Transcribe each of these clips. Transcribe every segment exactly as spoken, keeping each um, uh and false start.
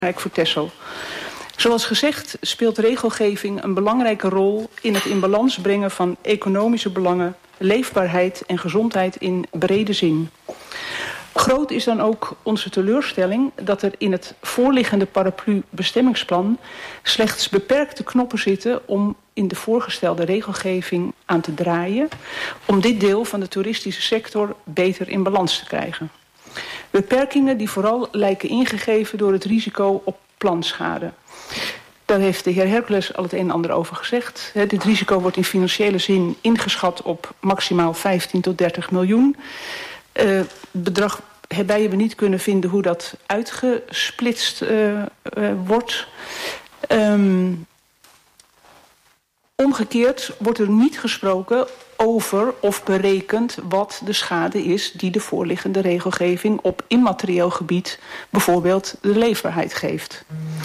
voor Texel. Zoals gezegd speelt regelgeving een belangrijke rol in het in balans brengen van economische belangen, leefbaarheid en gezondheid in brede zin. Groot is dan ook onze teleurstelling dat er in het voorliggende paraplu-bestemmingsplan slechts beperkte knoppen zitten om in de voorgestelde regelgeving aan te draaien, om dit deel van de toeristische sector beter in balans te krijgen. Beperkingen die vooral lijken ingegeven door het risico op planschade. Daar heeft de heer Hercules al het een en ander over gezegd. He, dit risico wordt in financiële zin ingeschat op maximaal vijftien tot dertig miljoen. Uh, het bedrag hebben we niet kunnen vinden hoe dat uitgesplitst uh, uh, wordt. Um, omgekeerd wordt er niet gesproken over of berekend wat de schade is die de voorliggende regelgeving op immaterieel gebied, bijvoorbeeld de leefbaarheid, geeft.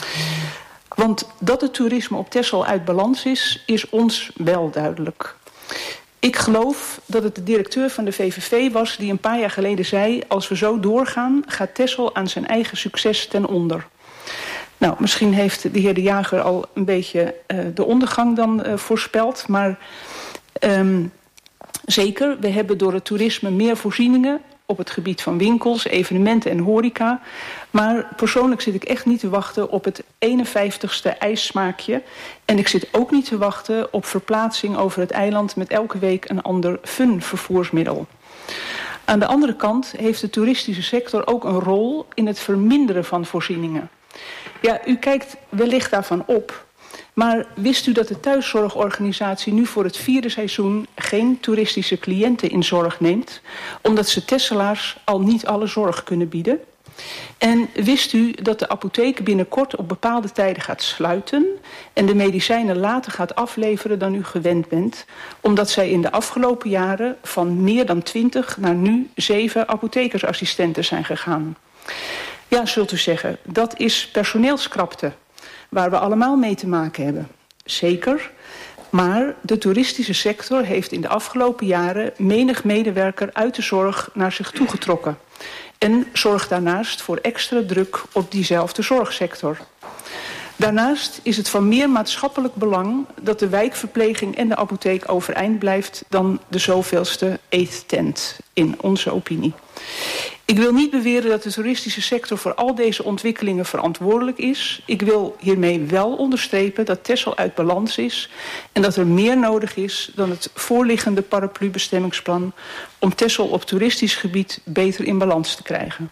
Want dat het toerisme op Texel uit balans is, is ons wel duidelijk. Ik geloof dat het de directeur van de V V V was die een paar jaar geleden zei, als we zo doorgaan, gaat Texel aan zijn eigen succes ten onder. Nou, misschien heeft de heer De Jager al een beetje uh, de ondergang dan uh, voorspeld, maar um, zeker, we hebben door het toerisme meer voorzieningen op het gebied van winkels, evenementen en horeca. Maar persoonlijk zit ik echt niet te wachten op het eenenvijftigste ijssmaakje. En ik zit ook niet te wachten op verplaatsing over het eiland met elke week een ander fun-vervoersmiddel. Aan de andere kant heeft de toeristische sector ook een rol in het verminderen van voorzieningen. Ja, u kijkt wellicht daarvan op. Maar wist u dat de thuiszorgorganisatie nu voor het vierde seizoen geen toeristische cliënten in zorg neemt, omdat ze Tesselaars al niet alle zorg kunnen bieden? En wist u dat de apotheek binnenkort op bepaalde tijden gaat sluiten en de medicijnen later gaat afleveren dan u gewend bent, omdat zij in de afgelopen jaren van meer dan twintig naar nu zeven apothekersassistenten zijn gegaan? Ja, zult u zeggen, dat is personeelskrapte, waar we allemaal mee te maken hebben. Zeker, maar de toeristische sector heeft in de afgelopen jaren menig medewerker uit de zorg naar zich toegetrokken en zorgt daarnaast voor extra druk op diezelfde zorgsector. Daarnaast is het van meer maatschappelijk belang dat de wijkverpleging en de apotheek overeind blijft dan de zoveelste eettent, in onze opinie. Ik wil niet beweren dat de toeristische sector voor al deze ontwikkelingen verantwoordelijk is. Ik wil hiermee wel onderstrepen dat Texel uit balans is en dat er meer nodig is dan het voorliggende paraplu-bestemmingsplan om Texel op toeristisch gebied beter in balans te krijgen.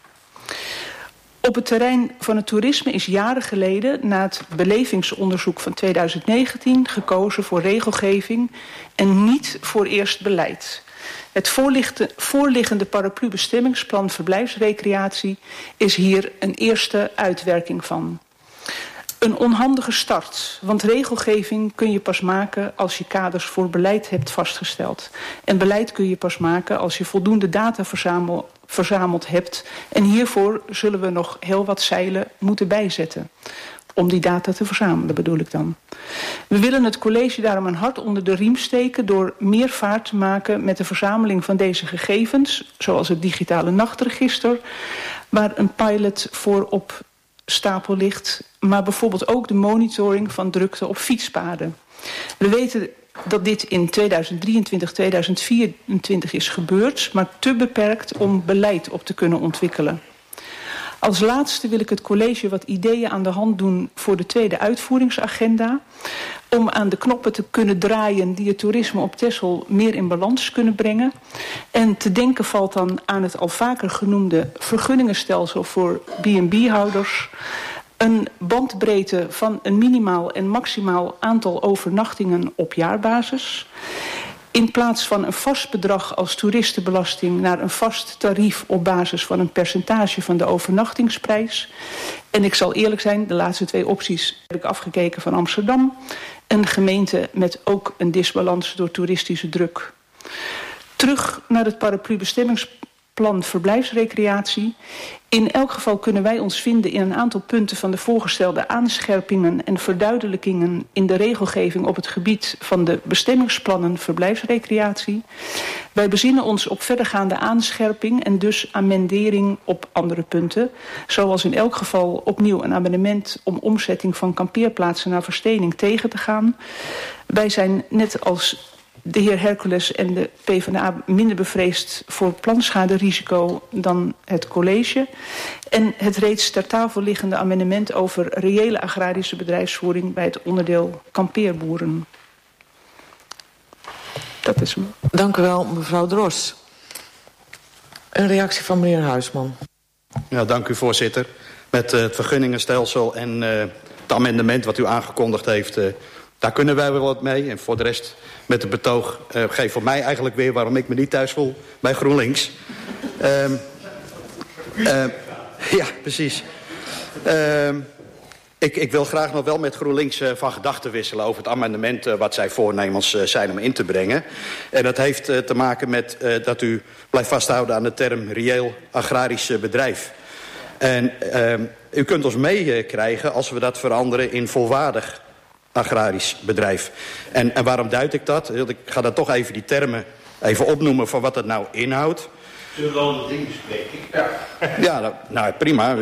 Op het terrein van het toerisme is jaren geleden na het belevingsonderzoek van tweeduizend negentien gekozen voor regelgeving en niet voor eerst beleid. Het voorliggende paraplu-bestemmingsplan verblijfsrecreatie is hier een eerste uitwerking van. Een onhandige start, want regelgeving kun je pas maken als je kaders voor beleid hebt vastgesteld. En beleid kun je pas maken als je voldoende data verzamel, verzameld hebt. En hiervoor zullen we nog heel wat zeilen moeten bijzetten. Om die data te verzamelen, bedoel ik dan. We willen het college daarom een hart onder de riem steken door meer vaart te maken met de verzameling van deze gegevens, zoals het digitale nachtregister, waar een pilot voor op stapel ligt, maar bijvoorbeeld ook de monitoring van drukte op fietspaden. We weten dat dit in tweeduizend drieëntwintig, tweeduizend vierentwintig is gebeurd, maar te beperkt om beleid op te kunnen ontwikkelen. Als laatste wil ik het college wat ideeën aan de hand doen voor de tweede uitvoeringsagenda, om aan de knoppen te kunnen draaien die het toerisme op Texel meer in balans kunnen brengen. En te denken valt dan aan het al vaker genoemde vergunningenstelsel voor B en B-houders, een bandbreedte van een minimaal en maximaal aantal overnachtingen op jaarbasis, in plaats van een vast bedrag als toeristenbelasting naar een vast tarief op basis van een percentage van de overnachtingsprijs. En ik zal eerlijk zijn, de laatste twee opties heb ik afgekeken van Amsterdam. Een gemeente met ook een disbalans door toeristische druk. Terug naar het paraplu-bestemmingsplan. plan verblijfsrecreatie. In elk geval kunnen wij ons vinden in een aantal punten van de voorgestelde aanscherpingen en verduidelijkingen in de regelgeving op het gebied van de bestemmingsplannen verblijfsrecreatie. Wij bezinnen ons op verdergaande aanscherping en dus amendering op andere punten, zoals in elk geval opnieuw een amendement om omzetting van kampeerplaatsen naar verstening tegen te gaan. Wij zijn net als de heer Hercules en de PvdA minder bevreesd voor planschaderisico dan het college. En het reeds ter tafel liggende amendement over reële agrarische bedrijfsvoering bij het onderdeel kampeerboeren. Dat is hem. Dank u wel, mevrouw Dros. Een reactie van meneer Huisman. Ja, dank u, voorzitter. Met uh, het vergunningenstelsel en uh, het amendement wat u aangekondigd heeft, Uh, daar kunnen wij wel wat mee. En voor de rest met het betoog uh, geeft voor mij eigenlijk weer waarom ik me niet thuis voel bij GroenLinks. Uh, uh, ja, precies. Uh, ik, ik wil graag nog wel met GroenLinks uh, van gedachten wisselen over het amendement uh, wat zij voornemens uh, zijn om in te brengen. En dat heeft uh, te maken met uh, dat u blijft vasthouden aan de term reëel agrarisch uh, bedrijf. En uh, u kunt ons meekrijgen als we dat veranderen in volwaardig agrarisch bedrijf. En, en waarom duid ik dat? Ik ga dan toch even die termen even opnoemen van wat dat nou inhoudt. Zullen we al dingen bespreken? Ja, ja nou, nou prima.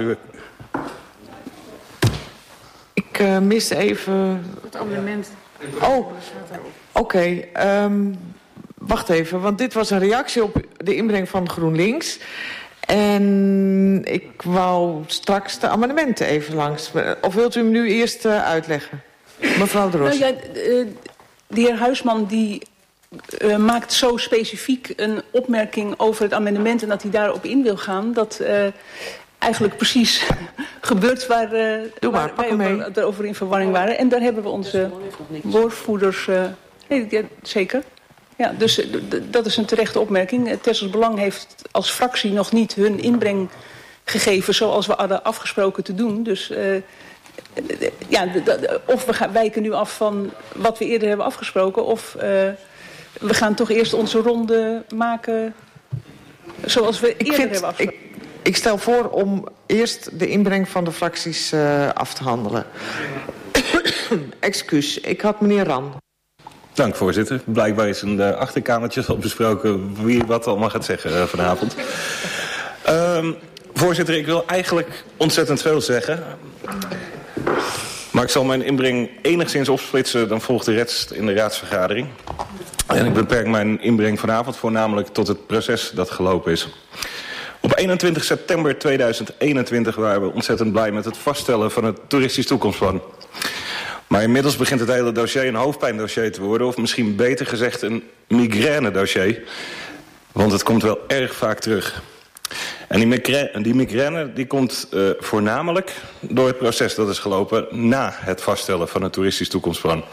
Ik uh, mis even Het amendement. Oh, oké. Okay, um, wacht even, want dit was een reactie op de inbreng van GroenLinks. En ik wou straks de amendementen even langs. Of wilt u hem nu eerst uh, uitleggen? Mevrouw de Ros. Nou ja, de heer Huisman die uh, maakt zo specifiek een opmerking over het amendement en dat hij daarop in wil gaan, dat uh, eigenlijk precies gebeurt waar, uh, Doe maar, waar wij erover in verwarring waren. En daar hebben we onze woordvoerders. Uh, nee, ja, zeker. Ja, dus uh, dat is een terechte opmerking. Tessels Belang heeft als fractie nog niet hun inbreng gegeven zoals we hadden afgesproken te doen. Dus Uh, Ja, of we gaan wijken nu af van wat we eerder hebben afgesproken, of uh, we gaan toch eerst onze ronde maken zoals we eerder ik vind, hebben afgesproken. Ik, ik stel voor om eerst de inbreng van de fracties uh, af te handelen. Excuus, ik had meneer Ran. Dank, voorzitter. Blijkbaar is in de achterkamertjes al besproken wie wat allemaal gaat zeggen uh, vanavond. um, voorzitter, ik wil eigenlijk ontzettend veel zeggen. Maar ik zal mijn inbreng enigszins opsplitsen, dan volgt de rest in de raadsvergadering. En ik beperk mijn inbreng vanavond voornamelijk tot het proces dat gelopen is. Op eenentwintig september tweeduizend eenentwintig waren we ontzettend blij met het vaststellen van het toeristisch toekomstplan. Maar inmiddels begint het hele dossier een hoofdpijndossier te worden, of misschien beter gezegd een migraine-dossier. Want het komt wel erg vaak terug. En die migraine, die, migraine, die komt uh, voornamelijk door het proces dat is gelopen na het vaststellen van het toeristisch toekomstplan.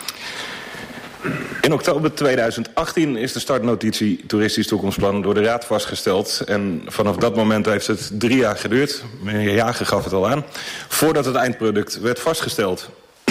In oktober tweeduizend achttien is de startnotitie toeristisch toekomstplan door de Raad vastgesteld. En vanaf dat moment heeft het drie jaar geduurd, meneer Jager gaf het al aan, voordat het eindproduct werd vastgesteld.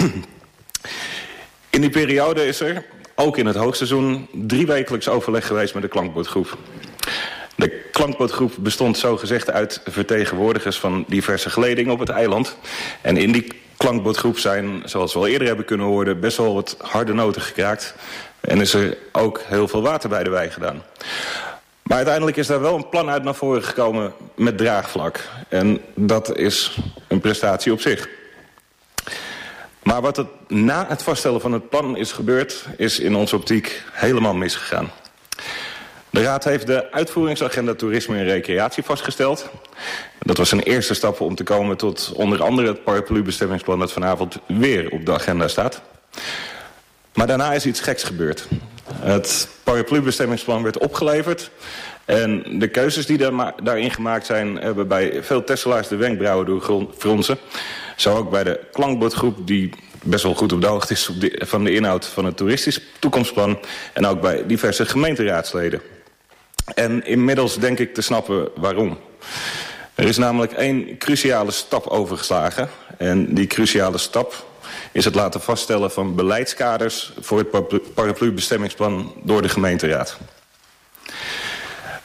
In die periode is er, ook in het hoogseizoen, drie wekelijks overleg geweest met de klankbordgroep. De klankbordgroep bestond zogezegd uit vertegenwoordigers van diverse geledingen op het eiland. En in die klankbordgroep zijn, zoals we al eerder hebben kunnen horen, best wel wat harde noten gekraakt. En is er ook heel veel water bij de wei gedaan. Maar uiteindelijk is daar wel een plan uit naar voren gekomen met draagvlak. En dat is een prestatie op zich. Maar wat er na het vaststellen van het plan is gebeurd, is in onze optiek helemaal misgegaan. De Raad heeft de uitvoeringsagenda toerisme en recreatie vastgesteld. Dat was een eerste stap om te komen tot onder andere het paraplu-bestemmingsplan dat vanavond weer op de agenda staat. Maar daarna is iets geks gebeurd. Het paraplu-bestemmingsplan werd opgeleverd. En de keuzes die daarin gemaakt zijn, hebben bij veel Tesselaars de wenkbrauwen doen fronsen. Zo ook bij de klankbordgroep, die best wel goed op de hoogte is op de, van de inhoud van het toeristisch toekomstplan. En ook bij diverse gemeenteraadsleden. En inmiddels denk ik te snappen waarom. Er is namelijk één cruciale stap overgeslagen. En die cruciale stap is het laten vaststellen van beleidskaders voor het paraplu-bestemmingsplan door de gemeenteraad.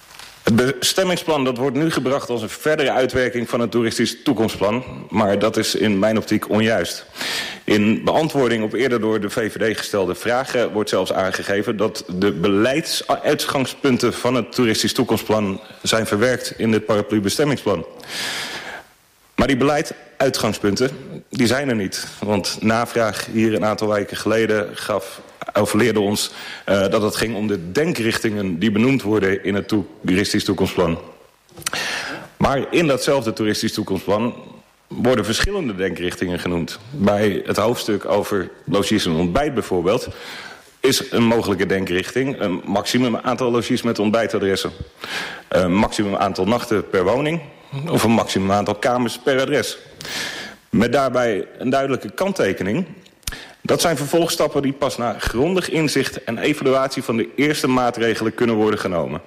Het bestemmingsplan dat wordt nu gebracht als een verdere uitwerking van het toeristisch toekomstplan. Maar dat is in mijn optiek onjuist. In beantwoording op eerder door de V V D gestelde vragen wordt zelfs aangegeven dat de beleidsuitgangspunten van het toeristisch toekomstplan zijn verwerkt in het paraplu-bestemmingsplan. Maar die beleidsuitgangspunten, die zijn er niet. Want navraag hier een aantal weken geleden gaf, of leerde ons uh, dat het ging om de denkrichtingen die benoemd worden in het toeristisch toekomstplan. Maar in datzelfde toeristisch toekomstplan worden verschillende denkrichtingen genoemd. Bij het hoofdstuk over logies en ontbijt bijvoorbeeld is een mogelijke denkrichting een maximum aantal logies met ontbijtadressen. Een maximum aantal nachten per woning of een maximum aantal kamers per adres. Met daarbij een duidelijke kanttekening. Dat zijn vervolgstappen die pas na grondig inzicht en evaluatie van de eerste maatregelen kunnen worden genomen.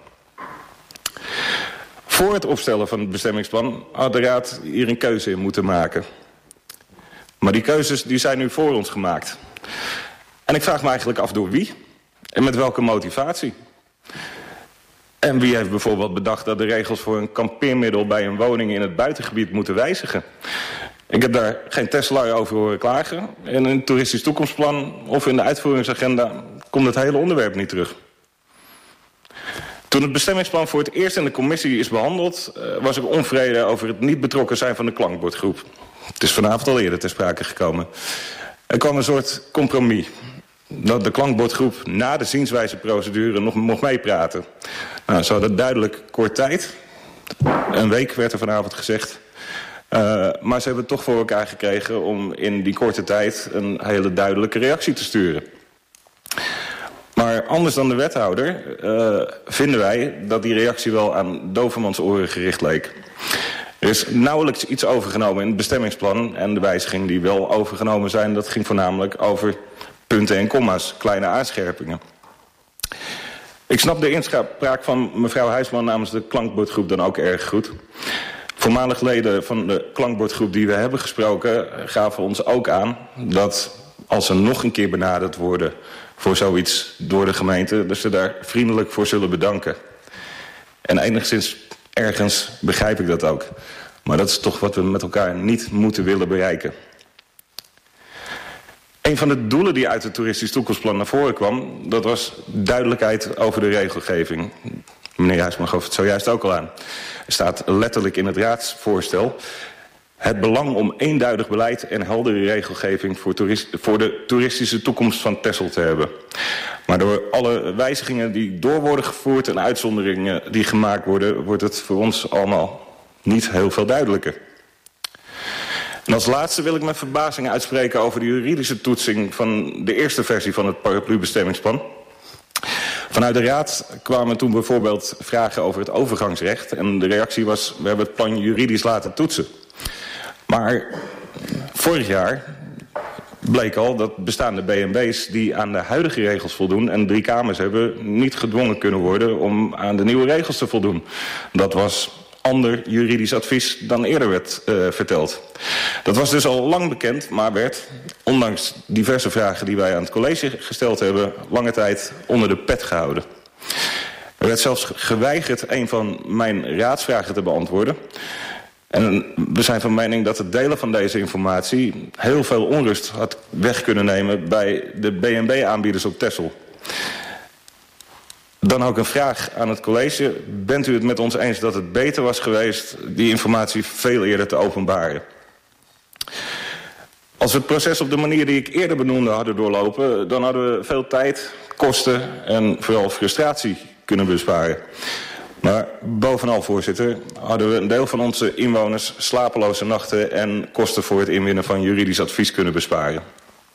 Voor het opstellen van het bestemmingsplan had de Raad hier een keuze in moeten maken. Maar die keuzes die zijn nu voor ons gemaakt. En ik vraag me eigenlijk af door wie en met welke motivatie. En wie heeft bijvoorbeeld bedacht dat de regels voor een kampeermiddel bij een woning in het buitengebied moeten wijzigen? Ik heb daar geen Tesla over horen klagen. In een toeristisch toekomstplan of in de uitvoeringsagenda komt het hele onderwerp niet terug. Toen het bestemmingsplan voor het eerst in de commissie is behandeld, uh, was ik onvrede over het niet betrokken zijn van de klankbordgroep. Het is vanavond al eerder ter sprake gekomen. Er kwam een soort compromis. Dat de klankbordgroep na de zienswijzeprocedure nog mocht meepraten. Nou, ze hadden duidelijk kort tijd. Een week werd er vanavond gezegd. Uh, maar ze hebben het toch voor elkaar gekregen om in die korte tijd een hele duidelijke reactie te sturen. Maar anders dan de wethouder uh, vinden wij dat die reactie wel aan dovermans oren gericht leek. Er is nauwelijks iets overgenomen in het bestemmingsplan en de wijzigingen die wel overgenomen zijn, dat ging voornamelijk over punten en komma's, kleine aanscherpingen. Ik snap de inspraak van mevrouw Huisman namens de klankbordgroep dan ook erg goed. Voormalig leden van de klankbordgroep die we hebben gesproken gaven ons ook aan dat als ze nog een keer benaderd worden voor zoiets door de gemeente, dat ze daar vriendelijk voor zullen bedanken. En enigszins ergens begrijp ik dat ook. Maar dat is toch wat we met elkaar niet moeten willen bereiken. Een van de doelen die uit het toeristisch toekomstplan naar voren kwam, dat was duidelijkheid over de regelgeving. Meneer Huisman gaf het zojuist ook al aan. Er staat letterlijk in het raadsvoorstel het belang om eenduidig beleid en heldere regelgeving voor, toerist, voor de toeristische toekomst van Texel te hebben. Maar door alle wijzigingen die door worden gevoerd en uitzonderingen die gemaakt worden, wordt het voor ons allemaal niet heel veel duidelijker. En als laatste wil ik mijn verbazing uitspreken over de juridische toetsing van de eerste versie van het paraplu-bestemmingsplan. Vanuit de Raad kwamen toen bijvoorbeeld vragen over het overgangsrecht. En de reactie was, we hebben het plan juridisch laten toetsen. Maar vorig jaar bleek al dat bestaande B en B's die aan de huidige regels voldoen en drie kamers hebben, niet gedwongen kunnen worden om aan de nieuwe regels te voldoen. Dat was ander juridisch advies dan eerder werd uh, verteld. Dat was dus al lang bekend, maar werd, ondanks diverse vragen die wij aan het college gesteld hebben, lange tijd onder de pet gehouden. Er werd zelfs geweigerd een van mijn raadsvragen te beantwoorden. En we zijn van mening dat het delen van deze informatie heel veel onrust had weg kunnen nemen bij de B en B-aanbieders op Texel. Dan ook een vraag aan het college. Bent u het met ons eens dat het beter was geweest die informatie veel eerder te openbaren? Als we het proces op de manier die ik eerder benoemde hadden doorlopen, dan hadden we veel tijd, kosten en vooral frustratie kunnen besparen. Maar bovenal, voorzitter, hadden we een deel van onze inwoners slapeloze nachten en kosten voor het inwinnen van juridisch advies kunnen besparen.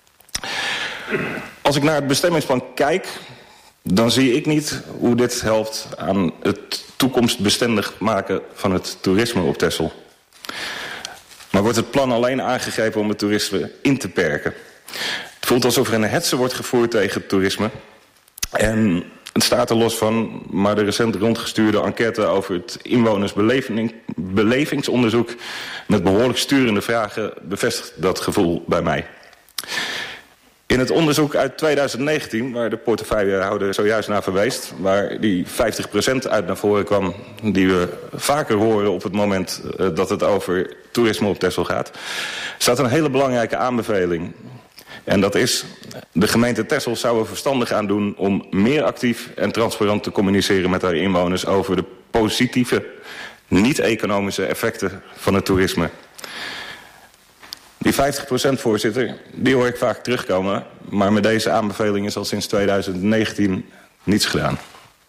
Als ik naar het bestemmingsplan kijk, dan zie ik niet hoe dit helpt aan het toekomstbestendig maken van het toerisme op Texel. Maar wordt het plan alleen aangegrepen om het toerisme in te perken? Het voelt alsof er een hetze wordt gevoerd tegen het toerisme. En het staat er los van, maar de recent rondgestuurde enquête over het inwonersbelevingsonderzoek met behoorlijk sturende vragen bevestigt dat gevoel bij mij. In In het onderzoek uit tweeduizend negentien, waar de portefeuillehouder zojuist naar verwees, waar die vijftig procent uit naar voren kwam die we vaker horen op het moment uh, dat het over toerisme op Texel gaat, staat een hele belangrijke aanbeveling. En dat is, de gemeente Texel zou er verstandig aan doen om meer actief en transparant te communiceren met haar inwoners over de positieve, niet-economische effecten van het toerisme. Die vijftig procent, voorzitter, die hoor ik vaak terugkomen, maar met deze aanbeveling is al sinds tweeduizend negentien niets gedaan.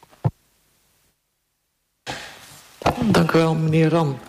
Dank u wel, meneer Ram.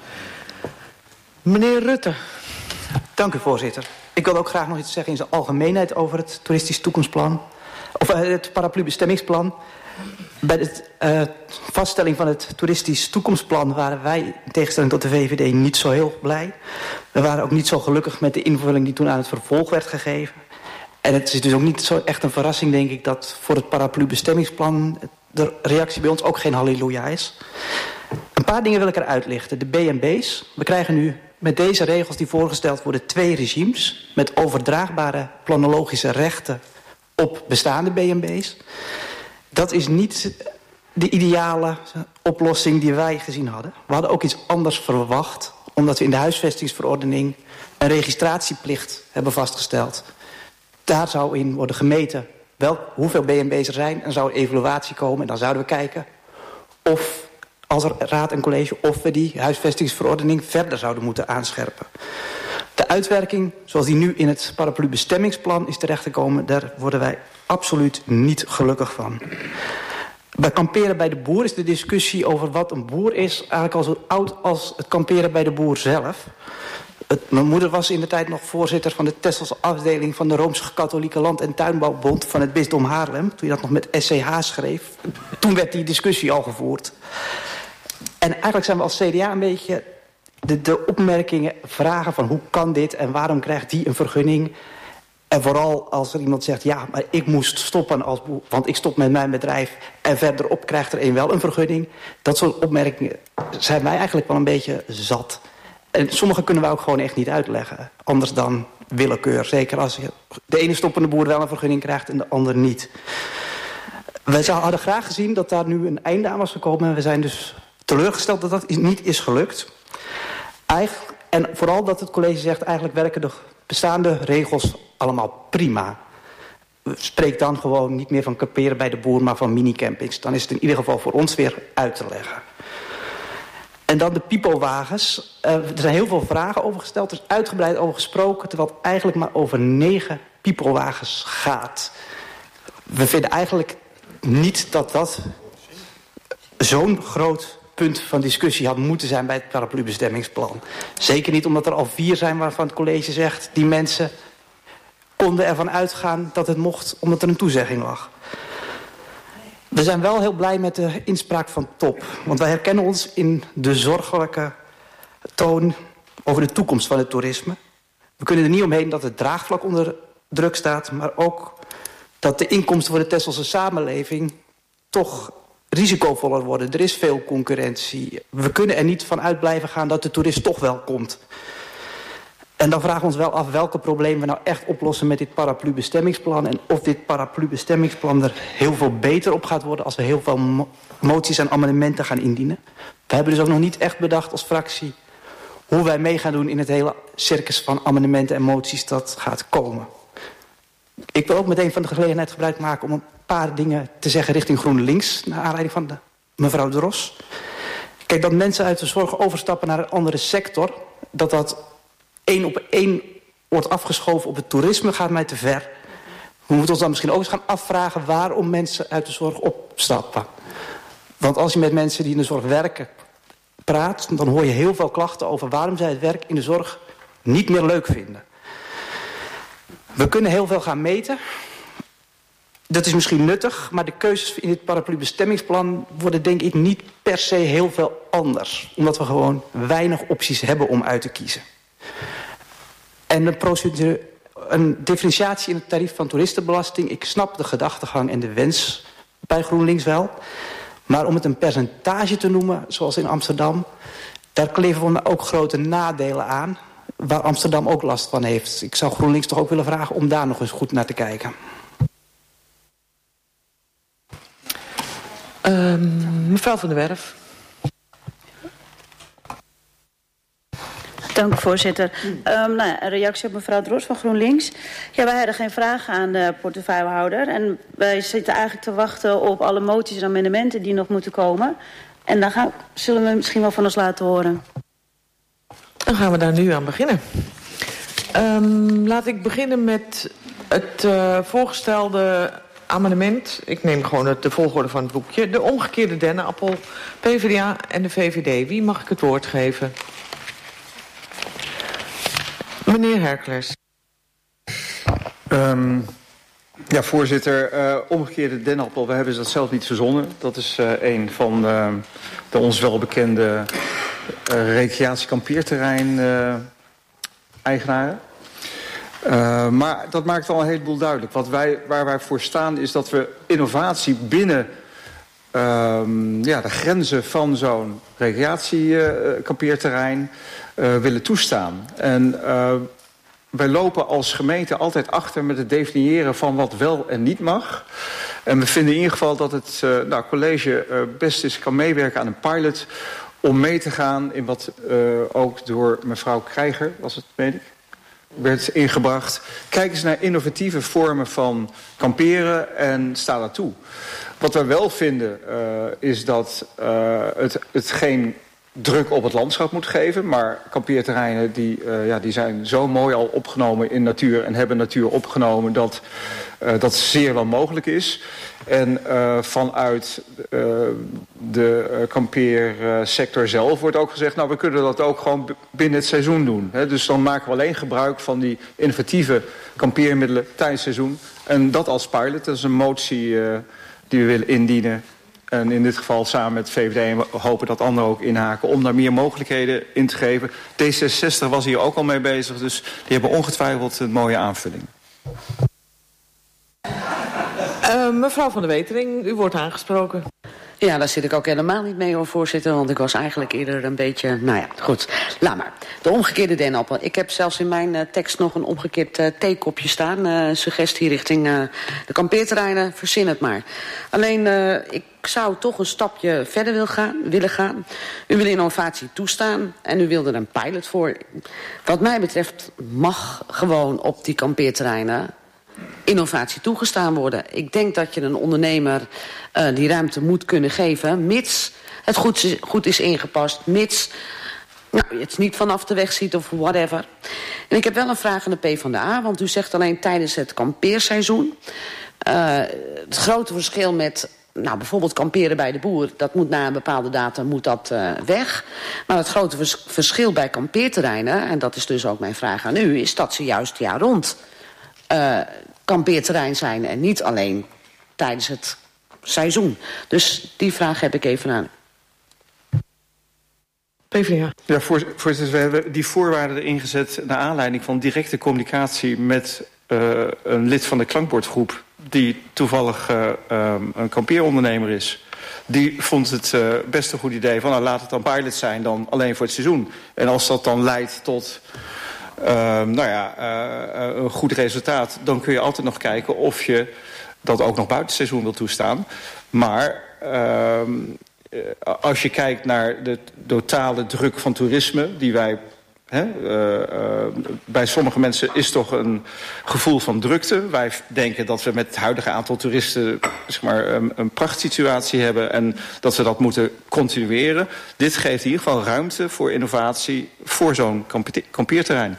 Meneer Rutte. Dank u, voorzitter. Ik wil ook graag nog iets zeggen in zijn algemeenheid over het toeristisch toekomstplan. Of uh, het paraplu-bestemmingsplan. Bij de uh, vaststelling van het toeristisch toekomstplan waren wij, in tegenstelling tot de V V D, niet zo heel blij. We waren ook niet zo gelukkig met de invulling die toen aan het vervolg werd gegeven. En het is dus ook niet zo echt een verrassing, denk ik, dat voor het paraplu-bestemmingsplan de reactie bij ons ook geen halleluja is. Een paar dingen wil ik eruit lichten. De B en B's. We krijgen nu met deze regels die voorgesteld worden twee regimes met overdraagbare planologische rechten op bestaande B en B's. Dat is niet de ideale oplossing die wij gezien hadden. We hadden ook iets anders verwacht, omdat we in de huisvestingsverordening een registratieplicht hebben vastgesteld. Daar zou in worden gemeten wel, hoeveel B en B's er zijn, en zou een evaluatie komen en dan zouden we kijken of, als er raad en college, of we die huisvestingsverordening verder zouden moeten aanscherpen. De uitwerking, zoals die nu in het paraplu-bestemmingsplan is terechtgekomen, daar worden wij absoluut niet gelukkig van. Bij kamperen bij de boer is de discussie over wat een boer is eigenlijk al zo oud als het kamperen bij de boer zelf. Het, mijn moeder was in de tijd nog voorzitter van de Tesselse afdeling van de Rooms-Katholieke Land- en Tuinbouwbond van het bisdom Haarlem, toen je dat nog met S C H schreef. Toen werd die discussie al gevoerd. En eigenlijk zijn we als C D A een beetje de, de opmerkingen vragen van hoe kan dit en waarom krijgt die een vergunning. En vooral als er iemand zegt, ja, maar ik moest stoppen als boer, want ik stop met mijn bedrijf en verderop krijgt er een wel een vergunning. Dat soort opmerkingen zijn wij eigenlijk wel een beetje zat. En sommige kunnen we ook gewoon echt niet uitleggen. Anders dan willekeur. Zeker als de ene stoppende boer wel een vergunning krijgt en de ander niet. We hadden graag gezien dat daar nu een einde aan was gekomen. En we zijn dus teleurgesteld dat dat niet is gelukt. Eigenlijk, en vooral dat het college zegt, eigenlijk werken de bestaande regels allemaal prima. Spreek dan gewoon niet meer van kamperen bij de boer, maar van minicampings. Dan is het in ieder geval voor ons weer uit te leggen. En dan de pipowagens. Uh, er zijn heel veel vragen over gesteld. Er is uitgebreid over gesproken, terwijl het eigenlijk maar over negen pipowagens gaat. We vinden eigenlijk niet dat dat zo'n groot punt van discussie had moeten zijn bij het paraplu-bestemmingsplan. Zeker niet omdat er al vier zijn waarvan het college zegt, die mensen konden ervan uitgaan dat het mocht omdat er een toezegging lag. We zijn wel heel blij met de inspraak van Top. Want wij herkennen ons in de zorgelijke toon over de toekomst van het toerisme. We kunnen er niet omheen dat het draagvlak onder druk staat, maar ook dat de inkomsten voor de Tesselse samenleving toch risicovoller worden. Er is veel concurrentie. We kunnen er niet van uit blijven gaan dat de toerist toch wel komt. En dan vragen we ons wel af welke problemen we nou echt oplossen met dit paraplu-bestemmingsplan. En of dit paraplu-bestemmingsplan er heel veel beter op gaat worden als we heel veel mo moties en amendementen gaan indienen. We hebben dus ook nog niet echt bedacht als fractie hoe wij mee gaan doen in het hele circus van amendementen en moties dat gaat komen. Ik wil ook meteen van de gelegenheid gebruik maken om een paar dingen te zeggen richting GroenLinks, naar aanleiding van de, mevrouw De Ros. Kijk, dat mensen uit de zorg overstappen naar een andere sector, dat dat één op één wordt afgeschoven op het toerisme, gaat mij te ver. We moeten ons dan misschien ook eens gaan afvragen waarom mensen uit de zorg opstappen. Want als je met mensen die in de zorg werken praat, dan hoor je heel veel klachten over waarom zij het werk in de zorg niet meer leuk vinden. We kunnen heel veel gaan meten. Dat is misschien nuttig, maar de keuzes in dit paraplu-bestemmingsplan worden denk ik niet per se heel veel anders. Omdat we gewoon weinig opties hebben om uit te kiezen. En een, procedure, een differentiatie in het tarief van toeristenbelasting. Ik snap de gedachtegang en de wens bij GroenLinks wel. Maar om het een percentage te noemen, zoals in Amsterdam, daar kleven we ook grote nadelen aan. waar Amsterdam ook last van heeft. Ik zou GroenLinks toch ook willen vragen om daar nog eens goed naar te kijken. Uh, mevrouw van der Werf. Dank u, voorzitter. Um, nou ja, een reactie op mevrouw Drost van GroenLinks. Ja, wij hadden geen vragen aan de portefeuillehouder. En wij zitten eigenlijk te wachten op alle moties en amendementen die nog moeten komen. En dan gaan, zullen we misschien wel van ons laten horen. Dan gaan we daar nu aan beginnen. Um, laat ik beginnen met het uh, voorgestelde amendement. Ik neem gewoon het, de volgorde van het boekje. De omgekeerde dennenappel, PvdA en de V V D. Wie mag ik het woord geven? Meneer Hercules. Um, ja, voorzitter. Uh, omgekeerde dennenappel, we hebben dat zelf niet verzonnen. Dat is uh, een van uh, de ons welbekende uh, recreatiekampeerterrein uh, eigenaren. Uh, maar dat maakt al een heleboel duidelijk. Wat wij, waar wij voor staan is dat we innovatie binnen uh, ja, de grenzen van zo'n recreatiekampeerterrein uh, willen toestaan. En uh, wij lopen als gemeente altijd achter met het definiëren van wat wel en niet mag. En we vinden in ieder geval dat het uh, nou, college uh, best eens kan meewerken aan een pilot om mee te gaan in wat uh, ook door mevrouw Krijger, was het, weet ik, werd ingebracht. Kijk eens naar innovatieve vormen van kamperen en sta daartoe. Wat we wel vinden uh, is dat uh, het, het geen druk op het landschap moet geven. Maar kampeerterreinen die, uh, ja, die zijn zo mooi al opgenomen in natuur en hebben natuur opgenomen dat uh, dat zeer wel mogelijk is. En uh, vanuit uh, de uh, kampeersector zelf wordt ook gezegd, nou we kunnen dat ook gewoon binnen het seizoen doen. Hè? Dus dan maken we alleen gebruik van die innovatieve kampeermiddelen tijdens het seizoen. En dat als pilot, dat is een motie uh, die we willen indienen. En in dit geval samen met V V D en we hopen dat anderen ook inhaken om daar meer mogelijkheden in te geven. D zesenzestig was hier ook al mee bezig, dus die hebben ongetwijfeld een mooie aanvulling. Uh, mevrouw van der Wetering, u wordt aangesproken. Ja, daar zit ik ook helemaal niet mee hoor, voorzitter. Want ik was eigenlijk eerder een beetje... Nou ja, goed. Laat maar. De omgekeerde dennenappel. Ik heb zelfs in mijn uh, tekst nog een omgekeerd uh, theekopje staan. Uh, suggestie richting uh, de kampeerterreinen. Verzin het maar. Alleen, uh, ik zou toch een stapje verder wil gaan, willen gaan. U wil innovatie toestaan en u wilde er een pilot voor. Wat mij betreft mag gewoon op die kampeerterreinen innovatie toegestaan worden. Ik denk dat je een ondernemer uh, die ruimte moet kunnen geven, mits het goed, goed is ingepast, mits nou, je het niet vanaf de weg ziet of whatever. En ik heb wel een vraag aan de PvdA, want u zegt alleen tijdens het kampeerseizoen. Uh, het grote verschil met nou, bijvoorbeeld kamperen bij de boer, dat moet na een bepaalde datum moet dat uh, weg. Maar het grote vers verschil bij kampeerterreinen, en dat is dus ook mijn vraag aan u, is dat ze juist jaar rond uh, kampeerterrein zijn en niet alleen tijdens het seizoen. Dus die vraag heb ik even aan. PvdA. Ja, voorzitter, we hebben die voorwaarden erin gezet naar aanleiding van directe communicatie met uh, een lid van de klankbordgroep die toevallig uh, um, een kampeerondernemer is. Die vond het uh, best een goed idee van nou, laat het dan pilot zijn dan alleen voor het seizoen. En als dat dan leidt tot Uh, nou ja, uh, een goed resultaat, dan kun je altijd nog kijken of je dat ook nog buiten het seizoen wil toestaan. Maar uh, als je kijkt naar de totale druk van toerisme die wij Hè, uh, uh, bij sommige mensen is toch een gevoel van drukte. Wij denken dat we met het huidige aantal toeristen zeg maar, een, een prachtsituatie hebben en dat we dat moeten continueren. Dit geeft in ieder geval ruimte voor innovatie voor zo'n kampeerterrein.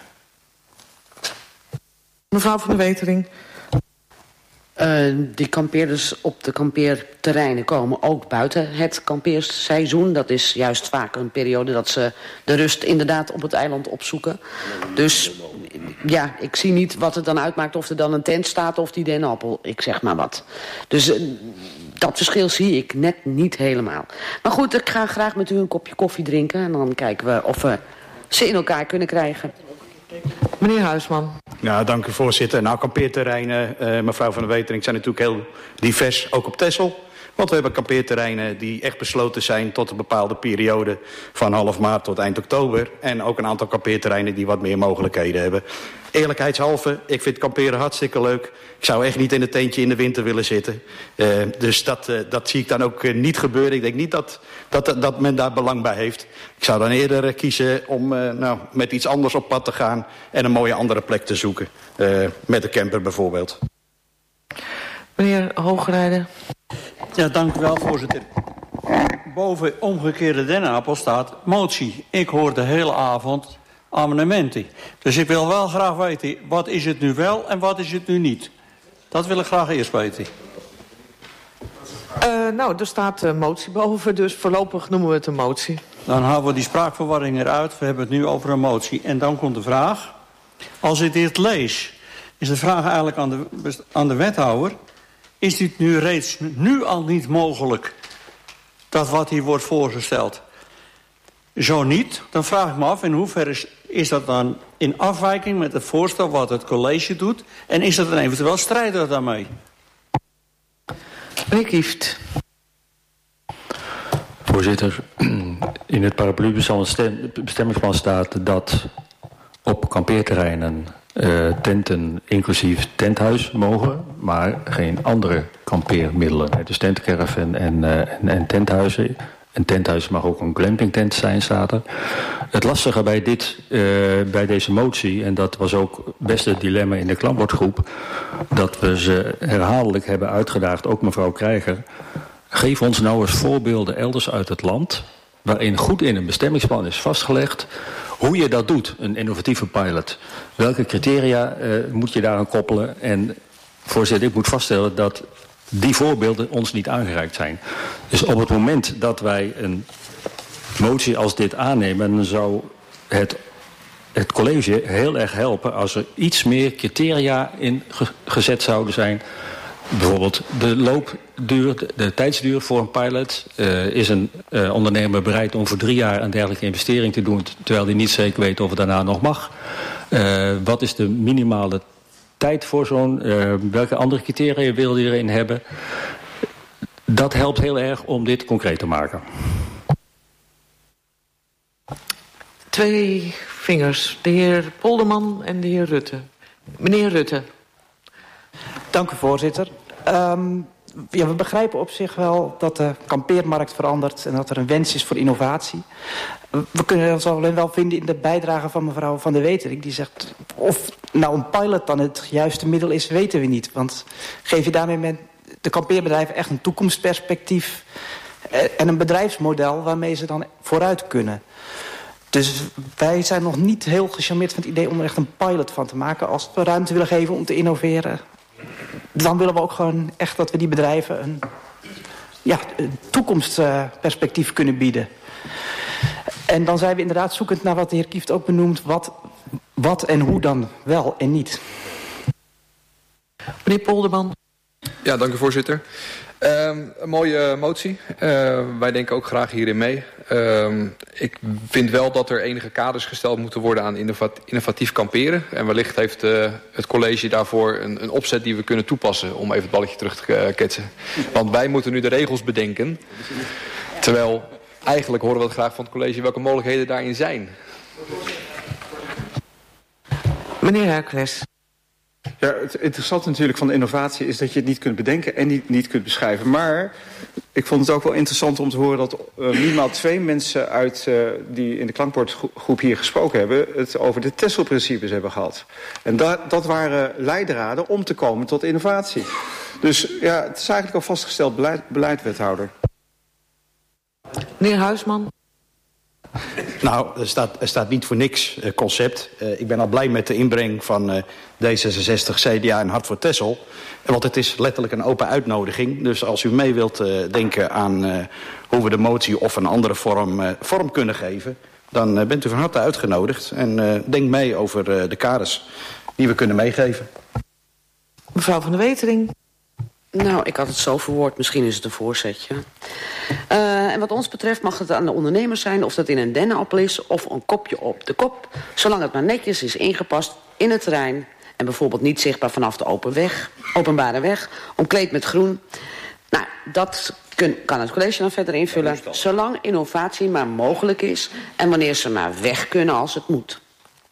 Mevrouw van der Wetering. Uh, die kampeerders op de kampeerterreinen komen ook buiten het kampeerseizoen. Dat is juist vaak een periode dat ze de rust inderdaad op het eiland opzoeken. Dus ja, ik zie niet wat het dan uitmaakt of er dan een tent staat of die dennenappel. Ik zeg maar wat. Dus uh, dat verschil zie ik net niet helemaal. Maar goed, ik ga graag met u een kopje koffie drinken en dan kijken we of we ze in elkaar kunnen krijgen. Meneer Huisman. Ja, dank u voorzitter. Nou, kampeerterreinen, uh, mevrouw van der Wetering, zijn natuurlijk heel divers, ook op Texel. Want we hebben kampeerterreinen die echt besloten zijn tot een bepaalde periode van half maart tot eind oktober. En ook een aantal kampeerterreinen die wat meer mogelijkheden hebben. Eerlijkheidshalve, ik vind kamperen hartstikke leuk. Ik zou echt niet in een tentje in de winter willen zitten. Uh, dus dat, uh, dat zie ik dan ook uh, niet gebeuren. Ik denk niet dat, dat, dat men daar belang bij heeft. Ik zou dan eerder uh, kiezen om uh, nou, met iets anders op pad te gaan en een mooie andere plek te zoeken. Uh, met een camper bijvoorbeeld. Meneer Hoogrijden. Ja, dank u wel, voorzitter. Boven omgekeerde dennenappel staat motie. Ik hoor de hele avond amendementen. Dus ik wil wel graag weten, wat is het nu wel en wat is het nu niet? Dat wil ik graag eerst weten. Uh, nou, er staat een motie boven, dus voorlopig noemen we het een motie. Dan houden we die spraakverwarring eruit. We hebben het nu over een motie. En dan komt de vraag. Als ik dit lees, is de vraag eigenlijk aan de, aan de wethouder. Is dit nu reeds nu al niet mogelijk, dat wat hier wordt voorgesteld? Zo niet, dan vraag ik me af in hoeverre is, is dat dan in afwijking met het voorstel wat het college doet? En is dat dan eventueel strijdig daarmee? Meneer Kieft. Voorzitter, in het paraplu-bestemmingsplan staat dat op kampeerterreinen uh, tenten inclusief tenthuis mogen, maar geen andere kampeermiddelen. Dus tentcaravan en, uh, en, en tenthuizen. Een tenthuis mag ook een glampingtent zijn, staat er. Het lastige bij, dit, uh, bij deze motie, en dat was ook best het dilemma in de klankbordgroep, dat we ze herhaaldelijk hebben uitgedaagd, ook mevrouw Krijger, geef ons nou eens voorbeelden elders uit het land, waarin goed in een bestemmingsplan is vastgelegd hoe je dat doet, een innovatieve pilot. Welke criteria uh, moet je daaraan koppelen? En voorzitter, ik moet vaststellen dat die voorbeelden ons niet aangereikt zijn. Dus op het moment dat wij een motie als dit aannemen, dan zou het, het college heel erg helpen als er iets meer criteria in ge, gezet zouden zijn. Bijvoorbeeld de loopduur, de, de tijdsduur voor een pilot. Uh, is een uh, ondernemer bereid om voor drie jaar een dergelijke investering te doen, terwijl hij niet zeker weet of het daarna nog mag? Uh, wat is de minimale tijd voor zo'n, uh, welke andere criteria wil je erin hebben? Dat helpt heel erg om dit concreet te maken. Twee vingers, de heer Polderman en de heer Rutte. Meneer Rutte. Dank u, voorzitter. Um, ja, we begrijpen op zich wel dat de kampeermarkt verandert en dat er een wens is voor innovatie. We kunnen ons alleen wel vinden in de bijdrage van mevrouw Van der Wetering. Die zegt, of nou een pilot dan het juiste middel is, weten we niet. Want geef je daarmee met de kampeerbedrijven echt een toekomstperspectief en een bedrijfsmodel waarmee ze dan vooruit kunnen. Dus wij zijn nog niet heel gecharmeerd van het idee om er echt een pilot van te maken. Als we ruimte willen geven om te innoveren, dan willen we ook gewoon echt dat we die bedrijven een, ja, een toekomstperspectief kunnen bieden. En dan zijn we inderdaad zoekend naar wat de heer Kieft ook benoemt. Wat, wat en hoe dan wel en niet. Meneer Polderman. Ja, dank u, voorzitter. Uh, een mooie motie. Uh, wij denken ook graag hierin mee. Uh, ik vind wel dat er enige kaders gesteld moeten worden aan innovat- innovatief kamperen. En wellicht heeft uh, het college daarvoor een, een opzet die we kunnen toepassen, om even het balletje terug te uh, ketsen. Want wij moeten nu de regels bedenken. Terwijl eigenlijk horen we het graag van het college welke mogelijkheden daarin zijn. Meneer Hercules. Ja, het interessante natuurlijk van de innovatie is dat je het niet kunt bedenken en niet, niet kunt beschrijven. Maar ik vond het ook wel interessant om te horen dat uh, minimaal twee mensen uit, uh, die in de klankbordgroep hier gesproken hebben, het over de Tesla-principes hebben gehad. En dat, dat waren leidraden om te komen tot innovatie. Dus ja, het is eigenlijk al vastgesteld beleid, beleid wethouder. Meneer Huisman. Nou, er staat, er staat niet voor niks uh, concept. Uh, ik ben al blij met de inbreng van uh, D zesenzestig, C D A en Hart voor Texel. Want het is letterlijk een open uitnodiging. Dus als u mee wilt uh, denken aan uh, hoe we de motie of een andere vorm, uh, vorm kunnen geven, dan uh, bent u van harte uitgenodigd. En uh, denk mee over uh, de kaders die we kunnen meegeven. Mevrouw Van der Wetering. Nou, ik had het zo verwoord. Misschien is het een voorzetje. Uh, en wat ons betreft mag het aan de ondernemers zijn, of dat in een dennenappel is of een kopje op de kop, zolang het maar netjes is ingepast in het terrein en bijvoorbeeld niet zichtbaar vanaf de open weg, openbare weg, omkleed met groen. Nou, dat kun, kan het college dan verder invullen. Zolang innovatie maar mogelijk is en wanneer ze maar weg kunnen als het moet.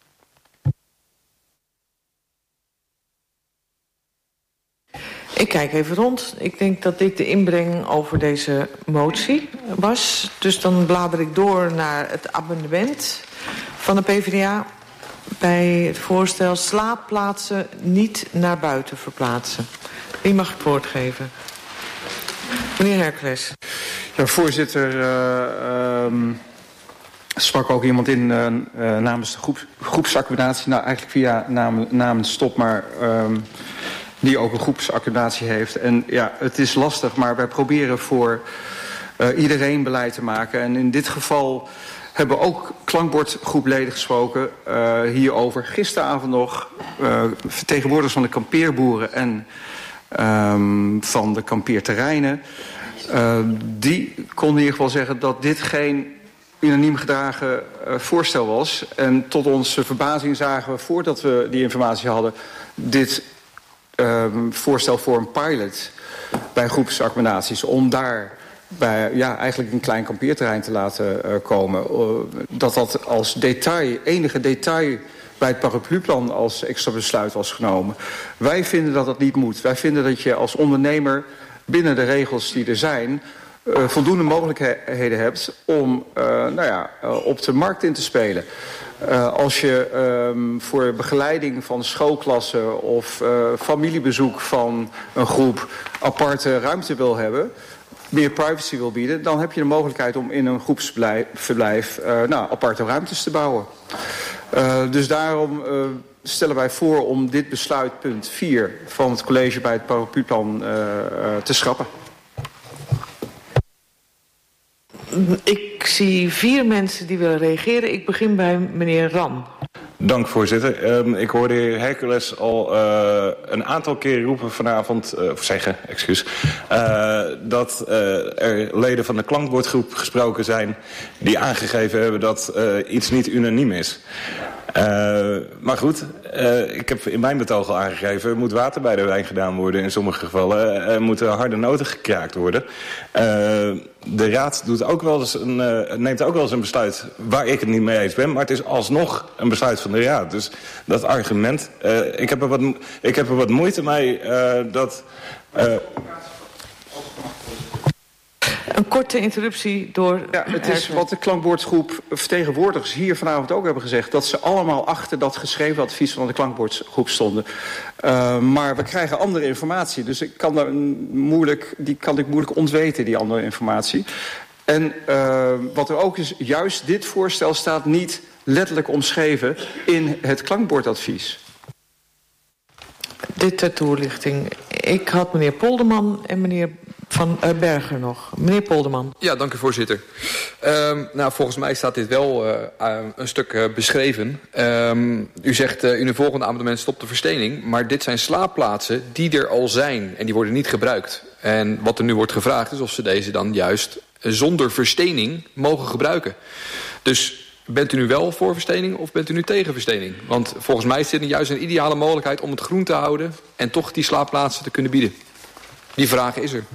Ik kijk even rond. Ik denk dat dit de inbreng over deze motie was. Dus dan blader ik door naar het amendement van de PvdA... bij het voorstel slaapplaatsen niet naar buiten verplaatsen. Wie mag ik woord geven? Meneer Hercules. Ja, voorzitter, uh, um, sprak ook iemand in uh, uh, namens de groep, groepsaccommodatie. Nou, eigenlijk via naam, namens Stop, maar um, die ook een groepsaccommodatie heeft. En ja, het is lastig, maar wij proberen voor uh, iedereen beleid te maken. En in dit geval hebben ook klankbordgroepleden gesproken uh, hierover. Gisteravond nog uh, vertegenwoordigers van de kampeerboeren en um, van de kampeerterreinen. Uh, die konden in ieder geval zeggen dat dit geen unaniem gedragen uh, voorstel was. En tot onze verbazing zagen we, voordat we die informatie hadden, dit uh, voorstel voor een pilot bij groepsaccommodaties, om daar bij ja, eigenlijk een klein kampeerterrein te laten uh, komen. Uh, dat dat als detail, enige detail bij het parapluplan als extra besluit was genomen. Wij vinden dat dat niet moet. Wij vinden dat je als ondernemer binnen de regels die er zijn uh, voldoende mogelijkheden hebt om uh, nou ja, uh, op de markt in te spelen. Uh, als je um, voor begeleiding van schoolklassen of uh, familiebezoek van een groep aparte ruimte wil hebben, meer privacy wil bieden, dan heb je de mogelijkheid om in een groepsverblijf uh, nou, aparte ruimtes te bouwen. Uh, dus daarom uh, stellen wij voor om dit besluit punt vier van het college bij het parapluplan uh, uh, te schrappen. Ik zie vier mensen die willen reageren. Ik begin bij meneer Ram. Dank, voorzitter. Um, ik hoorde de heer Hercules al uh, een aantal keer roepen vanavond, uh, of zeggen, excuus, uh, dat uh, er leden van de klankbordgroep gesproken zijn die aangegeven hebben dat uh, iets niet unaniem is. Uh, maar goed, uh, ik heb in mijn betoog al aangegeven, er moet water bij de wijn gedaan worden in sommige gevallen. Er moeten harde noten gekraakt worden. Uh, de raad doet ook wel eens een, uh, neemt ook wel eens een besluit waar ik het niet mee eens ben, maar het is alsnog een besluit van de raad. Dus dat argument, uh, ik, heb er wat, ik heb er wat moeite mee uh, dat... Uh, Een korte interruptie door... Ja, het is wat de klankbordgroep vertegenwoordigers hier vanavond ook hebben gezegd, dat ze allemaal achter dat geschreven advies van de klankbordgroep stonden. Uh, maar we krijgen andere informatie, dus ik kan daar moeilijk, die kan ik moeilijk ontweten, die andere informatie. En uh, wat er ook is, juist dit voorstel staat niet letterlijk omschreven in het klankbordadvies. Dit ter toelichting. Ik had meneer Polderman en meneer Van uh, Berger nog. Meneer Polderman. Ja, dank u, voorzitter. Um, nou, volgens mij staat dit wel uh, uh, een stuk uh, beschreven. Um, u zegt uh, in uw volgende amendement stop de verstening. Maar dit zijn slaapplaatsen die er al zijn en die worden niet gebruikt. En wat er nu wordt gevraagd is of ze deze dan juist zonder verstening mogen gebruiken. Dus bent u nu wel voor verstening of bent u nu tegen verstening? Want volgens mij is dit juist een ideale mogelijkheid om het groen te houden en toch die slaapplaatsen te kunnen bieden. Die vraag is er.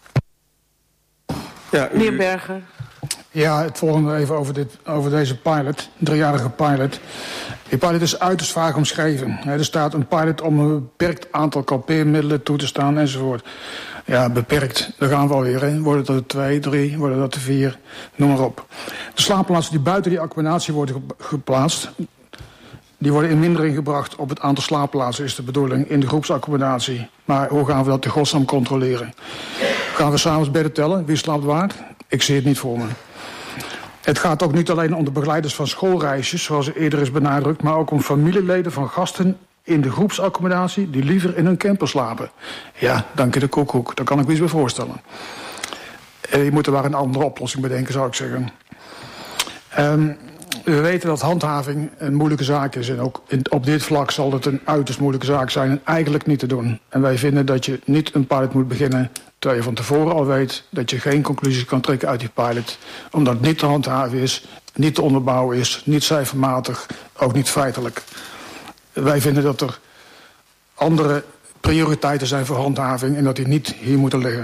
Ja, u... Meneer Berger. Ja, het volgende even over, dit, over deze pilot, driejarige pilot. Die pilot is uiterst vaag omschreven. Er staat een pilot om een beperkt aantal kampeermiddelen toe te staan enzovoort. Ja, beperkt, daar gaan we alweer. Hè. Worden dat er twee, drie, worden dat er vier, noem maar op. De slaapplaatsen die buiten die accommodatie worden geplaatst, die worden in mindering gebracht op het aantal slaapplaatsen, is de bedoeling, in de groepsaccommodatie. Maar hoe gaan we dat in godsnaam controleren? Gaan we s'avonds bedden tellen? Wie slaapt waar? Ik zie het niet voor me. Het gaat ook niet alleen om de begeleiders van schoolreisjes, zoals eerder is benadrukt, maar ook om familieleden van gasten in de groepsaccommodatie die liever in een camper slapen. Ja, dank je de koekoek. Daar kan ik me iets bij voorstellen. Je moet er maar een andere oplossing bedenken, zou ik zeggen. Um, we weten dat handhaving een moeilijke zaak is. En ook in, op dit vlak zal het een uiterst moeilijke zaak zijn en eigenlijk niet te doen. En wij vinden dat je niet een pilot moet beginnen terwijl je van tevoren al weet dat je geen conclusies kan trekken uit die pilot. Omdat het niet te handhaven is, niet te onderbouwen is, niet cijfermatig, ook niet feitelijk. Wij vinden dat er andere prioriteiten zijn voor handhaving en dat die niet hier moeten liggen.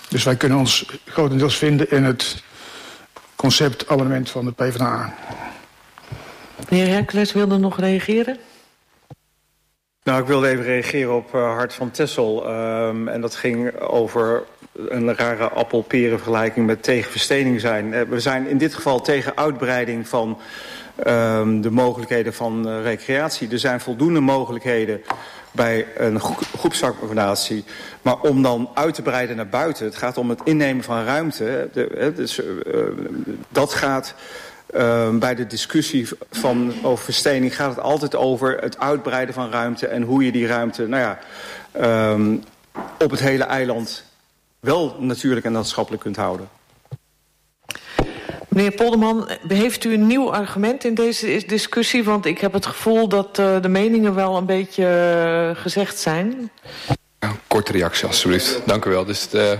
Dus wij kunnen ons grotendeels vinden in het conceptabonnement van de PvdA. Meneer Hercules wilde nog reageren? Nou, ik wilde even reageren op uh, Hart van Texel. Um, en dat ging over een rare appel-peren vergelijking met tegen verstening zijn. Uh, we zijn in dit geval tegen uitbreiding van um, de mogelijkheden van uh, recreatie. Er zijn voldoende mogelijkheden bij een groepsaccommodatie. Maar om dan uit te breiden naar buiten, het gaat om het innemen van ruimte. De, uh, dus, uh, dat gaat... Uh, bij de discussie van, over verstening gaat het altijd over het uitbreiden van ruimte en hoe je die ruimte nou ja, um, op het hele eiland wel natuurlijk en landschappelijk kunt houden. Meneer Polderman, heeft u een nieuw argument in deze discussie? Want ik heb het gevoel dat uh, de meningen wel een beetje uh, gezegd zijn. Ja, korte reactie alsjeblieft. Dank u wel. Dus de,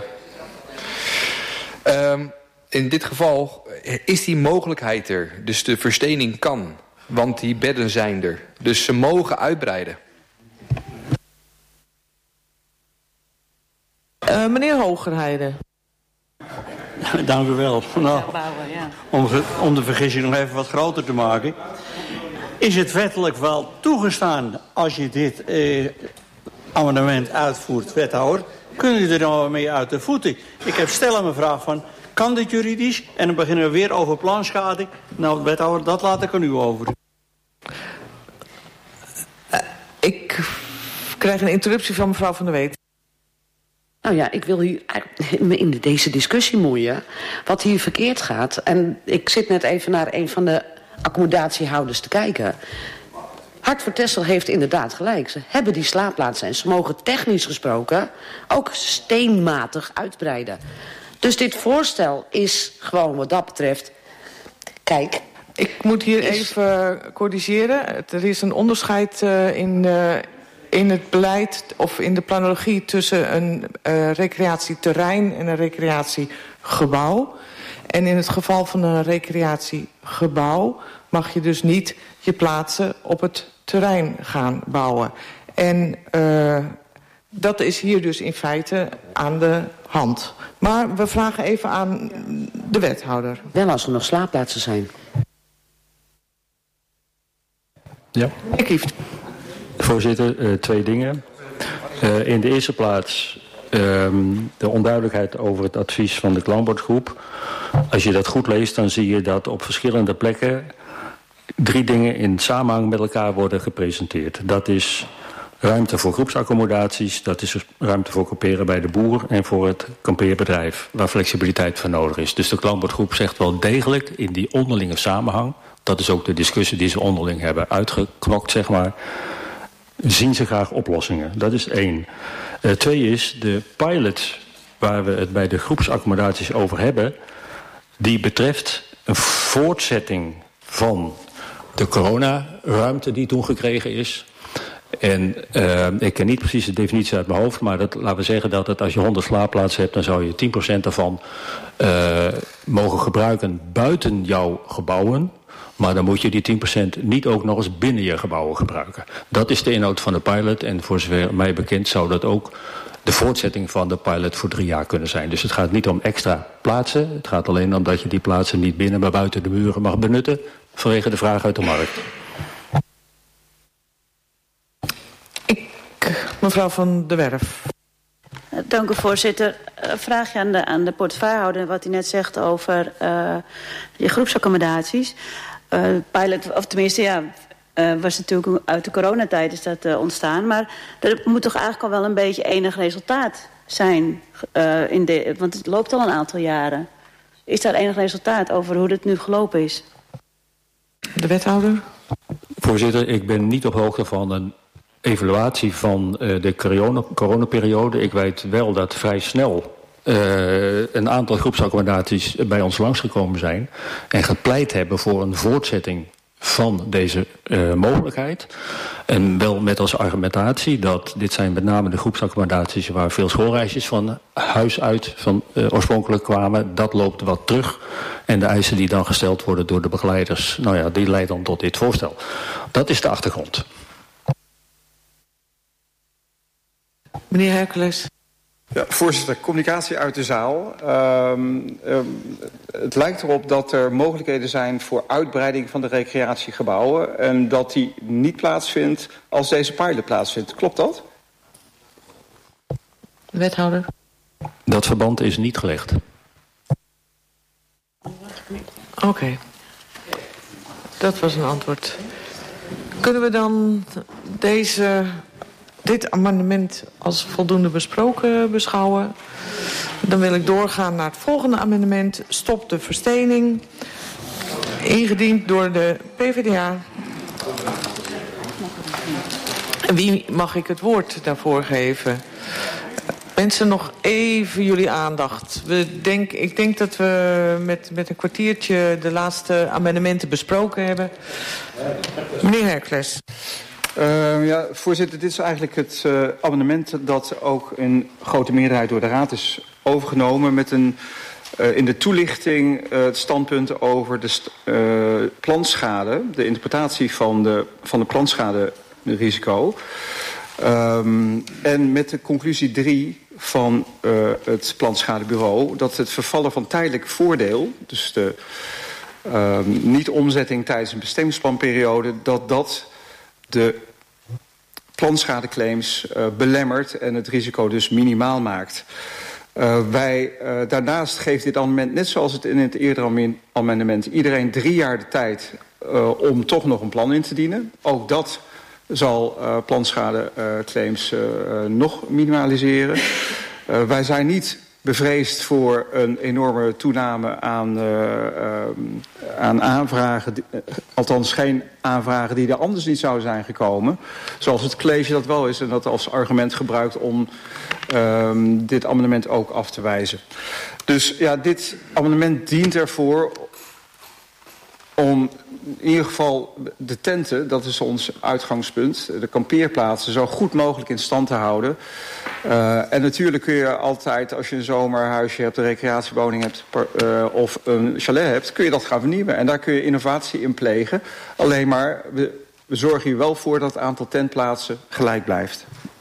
um, in dit geval is die mogelijkheid er. Dus de verstening kan. Want die bedden zijn er. Dus ze mogen uitbreiden. Uh, meneer Hogerheide. Dank u wel. Nou, om, om de vergissing nog even wat groter te maken. Is het wettelijk wel toegestaan als je dit eh, amendement uitvoert, wethouder? Kunnen jullie er nou mee uit de voeten? Ik heb stel een vraag van, kan dit juridisch? En dan beginnen we weer over planschade. Nou, wethouder, dat laat ik aan u over. Uh, ik krijg een interruptie van mevrouw Van der Weet. Nou ja, ik wil hier in deze discussie moeien wat hier verkeerd gaat. En ik zit net even naar een van de accommodatiehouders te kijken. Hart voor Texel heeft inderdaad gelijk. Ze hebben die slaapplaatsen en ze mogen technisch gesproken ook steenmatig uitbreiden. Dus dit voorstel is gewoon wat dat betreft... Kijk... Ik moet hier is... even corrigeren. Er is een onderscheid uh, in... Uh, in het beleid of in de planologie tussen een uh, recreatieterrein en een recreatiegebouw. En in het geval van een recreatiegebouw mag je dus niet je plaatsen op het terrein gaan bouwen. En uh, dat is hier dus in feite aan de hand. Maar we vragen even aan de wethouder. Wel als er nog slaapplaatsen zijn. Ja. Ik lief. Voorzitter, uh, twee dingen. Uh, in de eerste plaats uh, de onduidelijkheid over het advies van de klankbordgroep. Als je dat goed leest, dan zie je dat op verschillende plekken drie dingen in samenhang met elkaar worden gepresenteerd. Dat is ruimte voor groepsaccommodaties, dat is ruimte voor kamperen bij de boer en voor het kampeerbedrijf, waar flexibiliteit voor nodig is. Dus de klankbordgroep zegt wel degelijk in die onderlinge samenhang, dat is ook de discussie die ze onderling hebben uitgeknokt, zeg maar, zien ze graag oplossingen. Dat is één. Uh, twee is, de pilot waar we het bij de groepsaccommodaties over hebben, die betreft een voortzetting van de coronaruimte die toen gekregen is. En uh, ik ken niet precies de definitie uit mijn hoofd, maar dat, laten we zeggen dat het, als je honderd slaapplaatsen hebt, dan zou je tien procent daarvan uh, mogen gebruiken buiten jouw gebouwen. Maar dan moet je die tien procent niet ook nog eens binnen je gebouwen gebruiken. Dat is de inhoud van de pilot. En voor zover mij bekend zou dat ook de voortzetting van de pilot voor drie jaar kunnen zijn. Dus het gaat niet om extra plaatsen. Het gaat alleen om dat je die plaatsen niet binnen, maar buiten de muren mag benutten. Vanwege de vraag uit de markt. Ik, mevrouw Van der Werf. Dank u, voorzitter. Een vraagje aan de, aan de portefeuillehouder, wat u net zegt over uh, die groepsaccommodaties. Uh, pilot, of tenminste, ja, uh, was natuurlijk uit de coronatijd is dat uh, ontstaan. Maar er moet toch eigenlijk al wel een beetje enig resultaat zijn. Uh, in de, want het loopt al een aantal jaren. Is daar enig resultaat over hoe het nu gelopen is? De wethouder? Voorzitter, ik ben niet op hoogte van een evaluatie van uh, de corona, coronaperiode. Ik weet wel dat vrij snel uh, een aantal groepsaccommodaties bij ons langsgekomen zijn en gepleit hebben voor een voortzetting van deze uh, mogelijkheid. En wel met als argumentatie dat dit zijn met name de groepsaccommodaties waar veel schoolreisjes van huis uit van uh, oorspronkelijk kwamen. Dat loopt wat terug. En de eisen die dan gesteld worden door de begeleiders, nou ja, die leiden dan tot dit voorstel. Dat is de achtergrond. Meneer Hercules. Ja, voorzitter, communicatie uit de zaal. Um, um, het lijkt erop dat er mogelijkheden zijn voor uitbreiding van de recreatiegebouwen en dat die niet plaatsvindt als deze pilot plaatsvindt. Klopt dat? Wethouder. Dat verband is niet gelegd. Oké. Okay. Dat was een antwoord. Kunnen we dan deze, dit amendement als voldoende besproken beschouwen? Dan wil ik doorgaan naar het volgende amendement. Stop de verstening. Ingediend door de P v d A. Wie mag ik het woord daarvoor geven? Mensen, nog even jullie aandacht. We denk, ik denk dat we met, met een kwartiertje de laatste amendementen besproken hebben. Meneer Herkles. Uh, ja, voorzitter, dit is eigenlijk het uh, amendement dat ook in grote meerderheid door de Raad is overgenomen met een uh, in de toelichting uh, het standpunt over de st uh, plantschade, de interpretatie van de, van de plantschaderisico. Um, en met de conclusie drie van uh, het plantschadebureau dat het vervallen van tijdelijk voordeel, dus de uh, niet-omzetting tijdens een bestemmingsplanperiode, dat dat de plantschadeclaims uh, belemmert en het risico dus minimaal maakt. Uh, wij, uh, daarnaast geeft dit amendement, net zoals het in het eerdere amendement, iedereen drie jaar de tijd uh, om toch nog een plan in te dienen. Ook dat zal uh, plantschadeclaims uh, uh, nog minimaliseren. Uh, wij zijn niet bevreesd voor een enorme toename aan, uh, uh, aan aanvragen. Uh, althans geen aanvragen die er anders niet zouden zijn gekomen. Zoals het college dat wel is en dat als argument gebruikt om uh, dit amendement ook af te wijzen. Dus ja, dit amendement dient ervoor om in ieder geval de tenten, dat is ons uitgangspunt, de kampeerplaatsen zo goed mogelijk in stand te houden. Uh, en natuurlijk kun je altijd, als je een zomerhuisje hebt, een recreatiewoning hebt uh, of een chalet hebt, kun je dat gaan vernieuwen. En daar kun je innovatie in plegen. Alleen maar, we, we zorgen hier wel voor dat het aantal tentplaatsen gelijk blijft.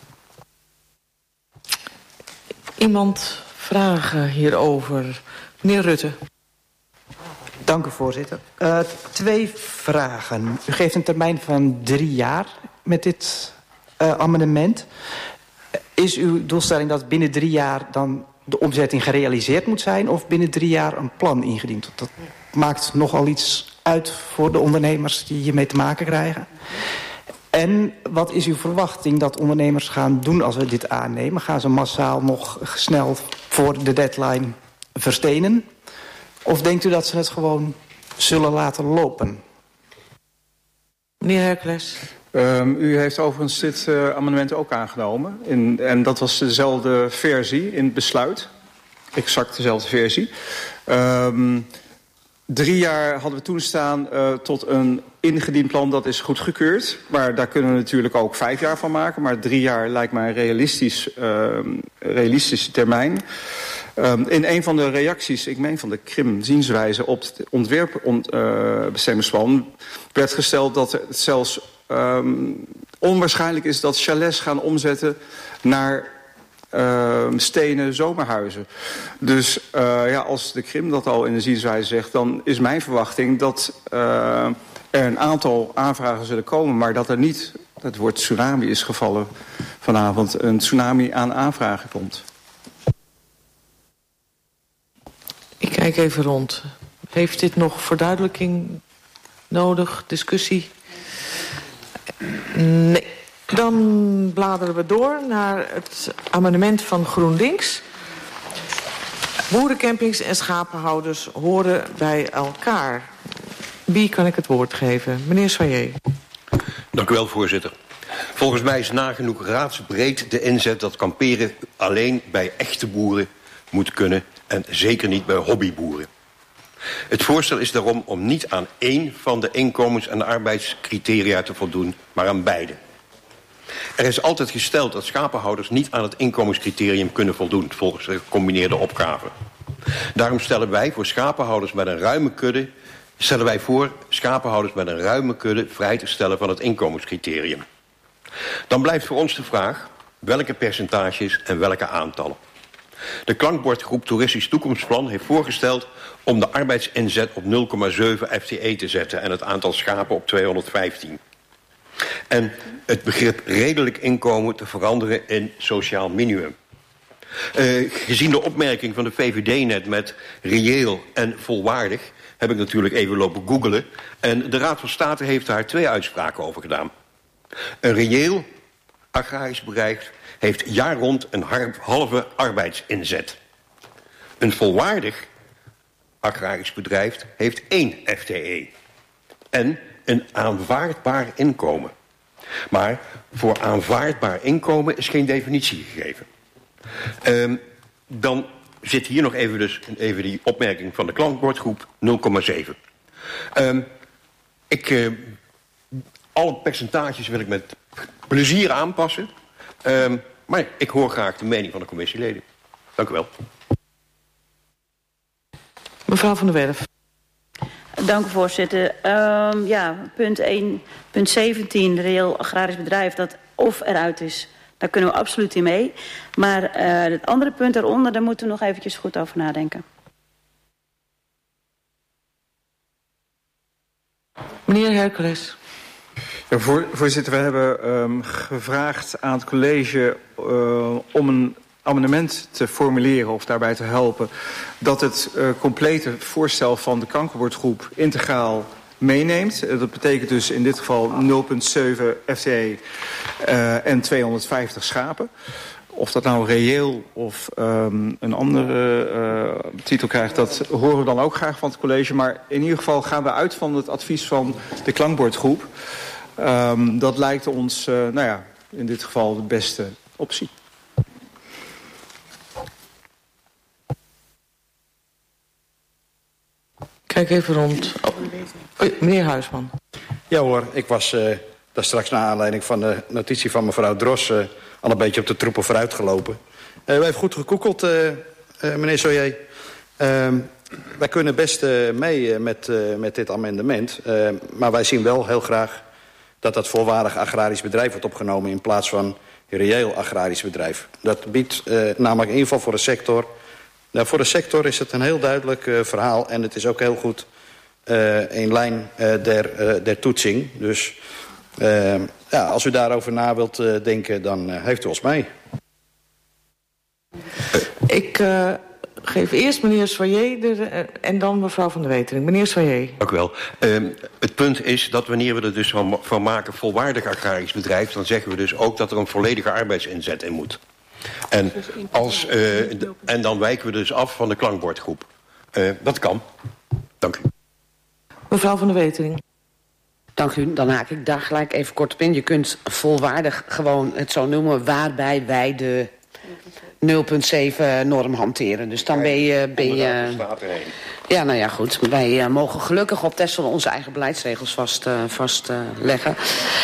Iemand vragen hierover? Meneer Rutte. Dank u, voorzitter. Uh, twee vragen. U geeft een termijn van drie jaar met dit uh, amendement. Is uw doelstelling dat binnen drie jaar dan de omzetting gerealiseerd moet zijn, of binnen drie jaar een plan ingediend? Dat maakt nogal iets uit voor de ondernemers die hiermee te maken krijgen. En wat is uw verwachting dat ondernemers gaan doen als we dit aannemen? Gaan ze massaal nog snel voor de deadline verstenen? Of denkt u dat ze het gewoon zullen laten lopen? Meneer Herkles. Um, u heeft overigens dit uh, amendement ook aangenomen. In, en dat was dezelfde versie in het besluit. Exact dezelfde versie. Um, drie jaar hadden we toen staan uh, tot een ingediend plan, dat is goedgekeurd. Maar daar kunnen we natuurlijk ook vijf jaar van maken. Maar drie jaar lijkt mij een realistisch, uh, realistische termijn. Um, in een van de reacties, ik meen van de Krim zienswijze op het ontwerpbestemmingsplan, uh, werd gesteld dat het zelfs um, onwaarschijnlijk is dat chalets gaan omzetten naar uh, stenen zomerhuizen. Dus uh, ja, als de Krim dat al in de zienswijze zegt, dan is mijn verwachting dat uh, er een aantal aanvragen zullen komen, maar dat er niet, het woord tsunami is gevallen vanavond, een tsunami aan aanvragen komt. Ik kijk even rond. Heeft dit nog verduidelijking nodig? Discussie? Nee. Dan bladeren we door naar het amendement van GroenLinks. Boerencampings en schapenhouders horen bij elkaar. Wie kan ik het woord geven? Meneer Soyer. Dank u wel, voorzitter. Volgens mij is nagenoeg raadsbreed de inzet dat kamperen alleen bij echte boeren moet kunnen en zeker niet bij hobbyboeren. Het voorstel is daarom om niet aan één van de inkomens- en arbeidscriteria te voldoen, maar aan beide. Er is altijd gesteld dat schapenhouders niet aan het inkomenscriterium kunnen voldoen volgens de gecombineerde opgave. Daarom stellen wij voor schapenhouders met een ruime kudde, stellen wij voor schapenhouders met een ruime kudde vrij te stellen van het inkomenscriterium. Dan blijft voor ons de vraag welke percentages en welke aantallen. De klankbordgroep Toeristisch Toekomstplan heeft voorgesteld om de arbeidsinzet op nul komma zeven F T E te zetten en het aantal schapen op tweehonderdvijftien. En het begrip redelijk inkomen te veranderen in sociaal minimum. Uh, gezien de opmerking van de V V D net met reëel en volwaardig, heb ik natuurlijk even lopen googelen. En de Raad van State heeft daar twee uitspraken over gedaan. Een reëel agrarisch bedrijf heeft jaar rond een halve arbeidsinzet. Een volwaardig agrarisch bedrijf heeft één F T E. En een aanvaardbaar inkomen. Maar voor aanvaardbaar inkomen is geen definitie gegeven. Um, dan zit hier nog even, dus, even die opmerking van de klankbordgroep nul komma zeven. Um, ik, uh, alle percentages wil ik met plezier aanpassen. Um, maar ik hoor graag de mening van de commissieleden. Dank u wel. Mevrouw van der Werf. Dank u, voorzitter. Um, ja, punt één, punt zeventien, reëel agrarisch bedrijf dat of eruit is. Daar kunnen we absoluut in mee. Maar uh, het andere punt daaronder, daar moeten we nog eventjes goed over nadenken. Meneer Hercules. Ja, voor, voorzitter, we hebben um, gevraagd aan het college uh, om een amendement te formuleren of daarbij te helpen dat het uh, complete voorstel van de kankerbordgroep integraal meeneemt. Uh, dat betekent dus in dit geval nul komma zeven F T E uh, en tweehonderdvijftig schapen. Of dat nou reëel of um, een andere uh, titel krijgt, dat horen we dan ook graag van het college. Maar in ieder geval gaan we uit van het advies van de klankbordgroep. Um, dat lijkt ons, uh, nou ja, in dit geval de beste optie. Kijk even rond. Oh, meneer Huisman. Ja hoor, ik was uh, daar straks naar aanleiding van de notitie van mevrouw Dros uh, al een beetje op de troepen vooruit gelopen. Uh, wij hebben goed gekoekeld, uh, uh, meneer Soyer. Uh, wij kunnen best uh, mee uh, met, uh, met dit amendement. Uh, maar wij zien wel heel graag dat dat volwaardig agrarisch bedrijf wordt opgenomen in plaats van reëel agrarisch bedrijf. Dat biedt uh, namelijk in ieder geval voor de sector. Nou, voor de sector is het een heel duidelijk uh, verhaal en het is ook heel goed uh, in lijn uh, der, uh, der toetsing. Dus uh, ja, als u daarover na wilt uh, denken, dan uh, heeft u ons mee. Ik uh, geef eerst meneer Soyer de, uh, en dan mevrouw van der Wetering. Meneer Soyer. Dank u wel. Uh, het punt is dat wanneer we er dus van, van maken volwaardig agrarisch bedrijf, dan zeggen we dus ook dat er een volledige arbeidsinzet in moet. En, als, uh, en dan wijken we dus af van de klankbordgroep. Uh, dat kan. Dank u. Mevrouw van der Wetering. Dank u. Dan haak ik daar gelijk even kort op in. Je kunt volwaardig gewoon het zo noemen waarbij wij de nul komma zeven norm hanteren. Dus dan ben je... Ben je ja, nou ja, goed. Wij uh, mogen gelukkig op Texel onze eigen beleidsregels vastleggen. Uh, vast, uh, leggen.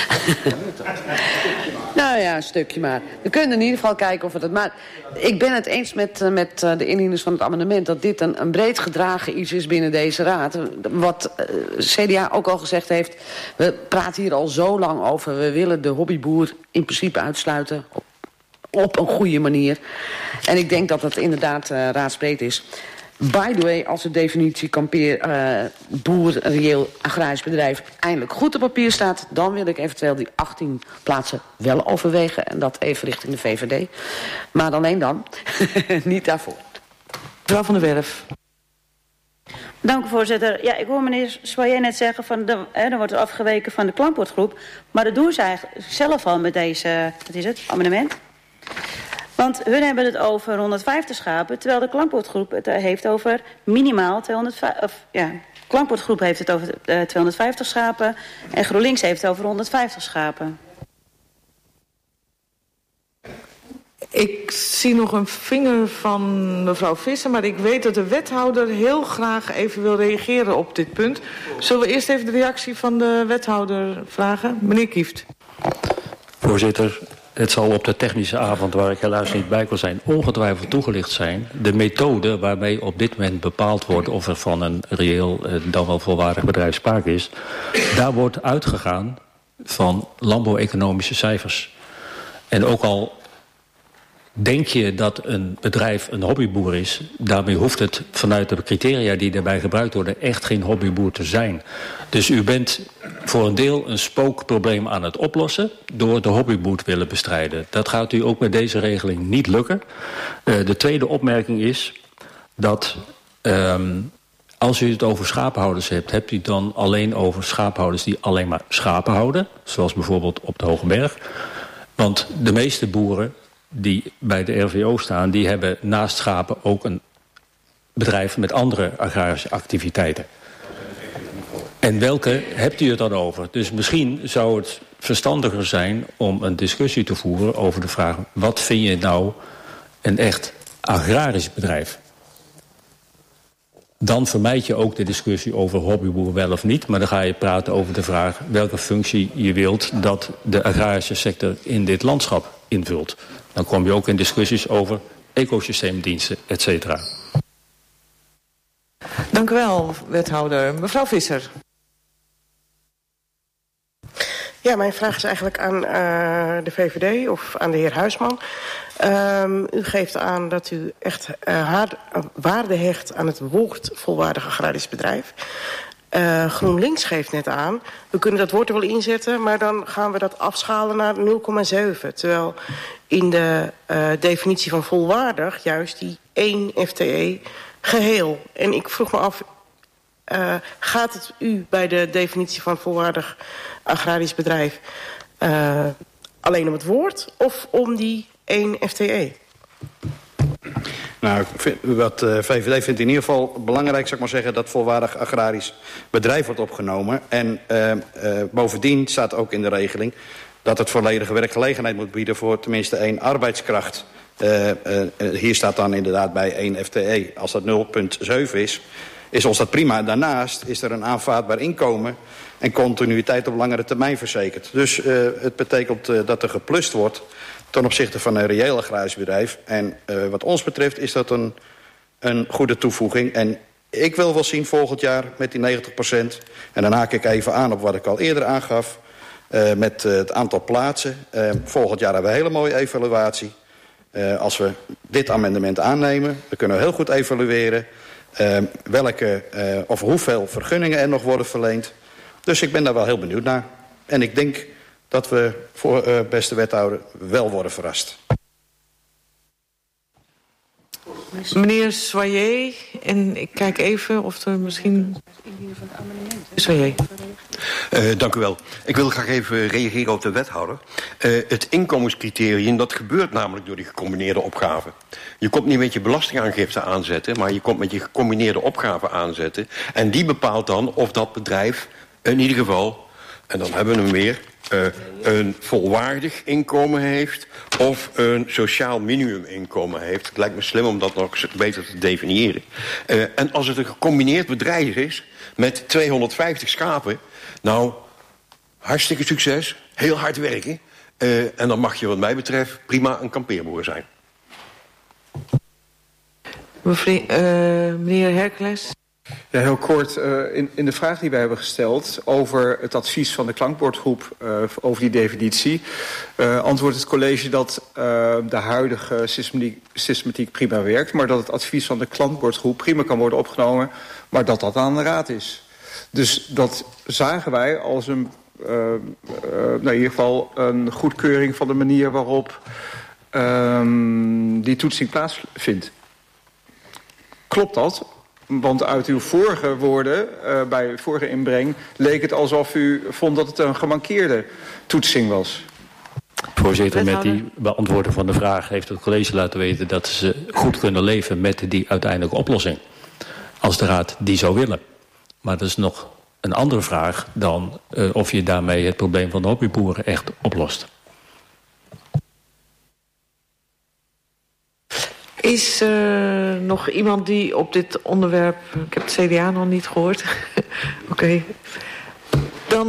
Nou ja, een stukje maar. We kunnen in ieder geval kijken of we dat... Maar ik ben het eens met, uh, met uh, de indieners van het amendement dat dit een, een breed gedragen iets is binnen deze raad. Wat uh, C D A ook al gezegd heeft, we praten hier al zo lang over. We willen de hobbyboer in principe uitsluiten op, op een goede manier. En ik denk dat dat inderdaad uh, raadsbreed is. By the way, als de definitie kampeer, uh, boer, reëel, agrarisch bedrijf eindelijk goed op papier staat, dan wil ik eventueel die achttien plaatsen wel overwegen. En dat even richting de V V D. Maar alleen dan. Niet daarvoor. Mevrouw van der Werf. Dank u, voorzitter. Ja, ik hoor meneer Soyer net zeggen van de, hè, dan wordt er afgeweken van de klankbordgroep. Maar dat doen ze eigenlijk zelf al met deze, wat is het, amendement. Want hun hebben het over honderdvijftig schapen, terwijl de klankbordgroep het heeft over minimaal tweehonderdvijftig. Of, ja, klankbordgroep heeft het over uh, tweehonderdvijftig schapen en GroenLinks heeft het over honderdvijftig schapen. Ik zie nog een vinger van mevrouw Visser, maar ik weet dat de wethouder heel graag even wil reageren op dit punt. Zullen we eerst even de reactie van de wethouder vragen? Meneer Kieft. Voorzitter, het zal op de technische avond, waar ik helaas niet bij kon zijn, ongetwijfeld toegelicht zijn. De methode waarmee op dit moment bepaald wordt of er van een reëel, dan wel volwaardig bedrijf sprake is, daar wordt uitgegaan van landbouweconomische cijfers. En ook al Denk je dat een bedrijf een hobbyboer is? Daarmee hoeft het vanuit de criteria die daarbij gebruikt worden echt geen hobbyboer te zijn. Dus u bent voor een deel een spookprobleem aan het oplossen door de hobbyboer te willen bestrijden. Dat gaat u ook met deze regeling niet lukken. Uh, de tweede opmerking is dat um, als u het over schapenhouders hebt, hebt u het dan alleen over schapenhouders die alleen maar schapen houden, zoals bijvoorbeeld op de Hoge Berg. Want de meeste boeren die bij de R V O staan, die hebben naast schapen ook een bedrijf met andere agrarische activiteiten. En welke hebt u het dan over? Dus misschien zou het verstandiger zijn om een discussie te voeren over de vraag, wat vind je nou een echt agrarisch bedrijf? Dan vermijd je ook de discussie over hobbyboer wel of niet. Maar dan ga je praten over de vraag welke functie je wilt dat de agrarische sector in dit landschap invult. Dan kom je ook in discussies over ecosysteemdiensten, et cetera. Dank u wel, wethouder. Mevrouw Visser. Ja, mijn vraag is eigenlijk aan uh, de V V D of aan de heer Huisman. Um, u geeft aan dat u echt uh, haar, uh, waarde hecht aan het woord volwaardig agrarisch bedrijf. Uh, GroenLinks geeft net aan, we kunnen dat woord er wel inzetten, maar dan gaan we dat afschalen naar nul komma zeven. Terwijl in de uh, definitie van volwaardig juist die één F T E geheel. En ik vroeg me af, uh, gaat het u bij de definitie van volwaardig agrarisch bedrijf uh, alleen om het woord of om die één F T E? Nou, wat uh, V V D vindt in ieder geval belangrijk, zou ik maar zeggen, dat volwaardig agrarisch bedrijf wordt opgenomen. En uh, uh, bovendien staat ook in de regeling dat het volledige werkgelegenheid moet bieden voor tenminste één arbeidskracht. Uh, uh, hier staat dan inderdaad bij één F T E. Als dat nul komma zeven is, is ons dat prima. Daarnaast is er een aanvaardbaar inkomen en continuïteit op langere termijn verzekerd. Dus uh, het betekent uh, dat er geplust wordt ten opzichte van een reëel agrarisch bedrijf. En uh, wat ons betreft is dat een, een goede toevoeging. En ik wil wel zien volgend jaar met die negentig procent. En dan haak ik even aan op wat ik al eerder aangaf. Uh, met uh, het aantal plaatsen. Uh, volgend jaar hebben we een hele mooie evaluatie. Uh, als we dit amendement aannemen, dan kunnen we heel goed evalueren uh, welke uh, of hoeveel vergunningen er nog worden verleend. Dus ik ben daar wel heel benieuwd naar. En ik denk dat we, voor uh, beste wethouder, wel worden verrast. Meneer Soyer, en ik kijk even of er misschien... Soyer. Uh, dank u wel. Ik wil graag even reageren op de wethouder. Uh, het inkomenscriterium, dat gebeurt namelijk door die gecombineerde opgaven. Je komt niet met je belastingaangifte aanzetten, maar je komt met je gecombineerde opgave aanzetten. En die bepaalt dan of dat bedrijf in ieder geval, en dan hebben we hem weer, uh, een volwaardig inkomen heeft of een sociaal minimuminkomen heeft. Het lijkt me slim om dat nog beter te definiëren. Uh, en als het een gecombineerd bedrijf is met tweehonderdvijftig schapen, nou, hartstikke succes, heel hard werken. Uh, en dan mag je wat mij betreft prima een kampeerboer zijn. Mevrouw, uh, meneer Hercules. Ja, heel kort. Uh, in, in de vraag die wij hebben gesteld over het advies van de klankbordgroep uh, over die definitie, uh, antwoordt het college dat uh, de huidige systematiek, systematiek prima werkt, maar dat het advies van de klankbordgroep prima kan worden opgenomen, maar dat dat aan de raad is. Dus dat zagen wij als een, uh, uh, nou in ieder geval een goedkeuring van de manier waarop uh, die toetsing plaatsvindt. Klopt dat? Want uit uw vorige woorden, uh, bij uw vorige inbreng, leek het alsof u vond dat het een gemankeerde toetsing was. Voorzitter, met die beantwoording van de vraag heeft het college laten weten dat ze goed kunnen leven met die uiteindelijke oplossing. Als de raad die zou willen. Maar dat is nog een andere vraag dan uh, of je daarmee het probleem van de hobbyboeren echt oplost. Is er uh, nog iemand die op dit onderwerp... Ik heb het C D A nog niet gehoord. Oké. Okay. Dan...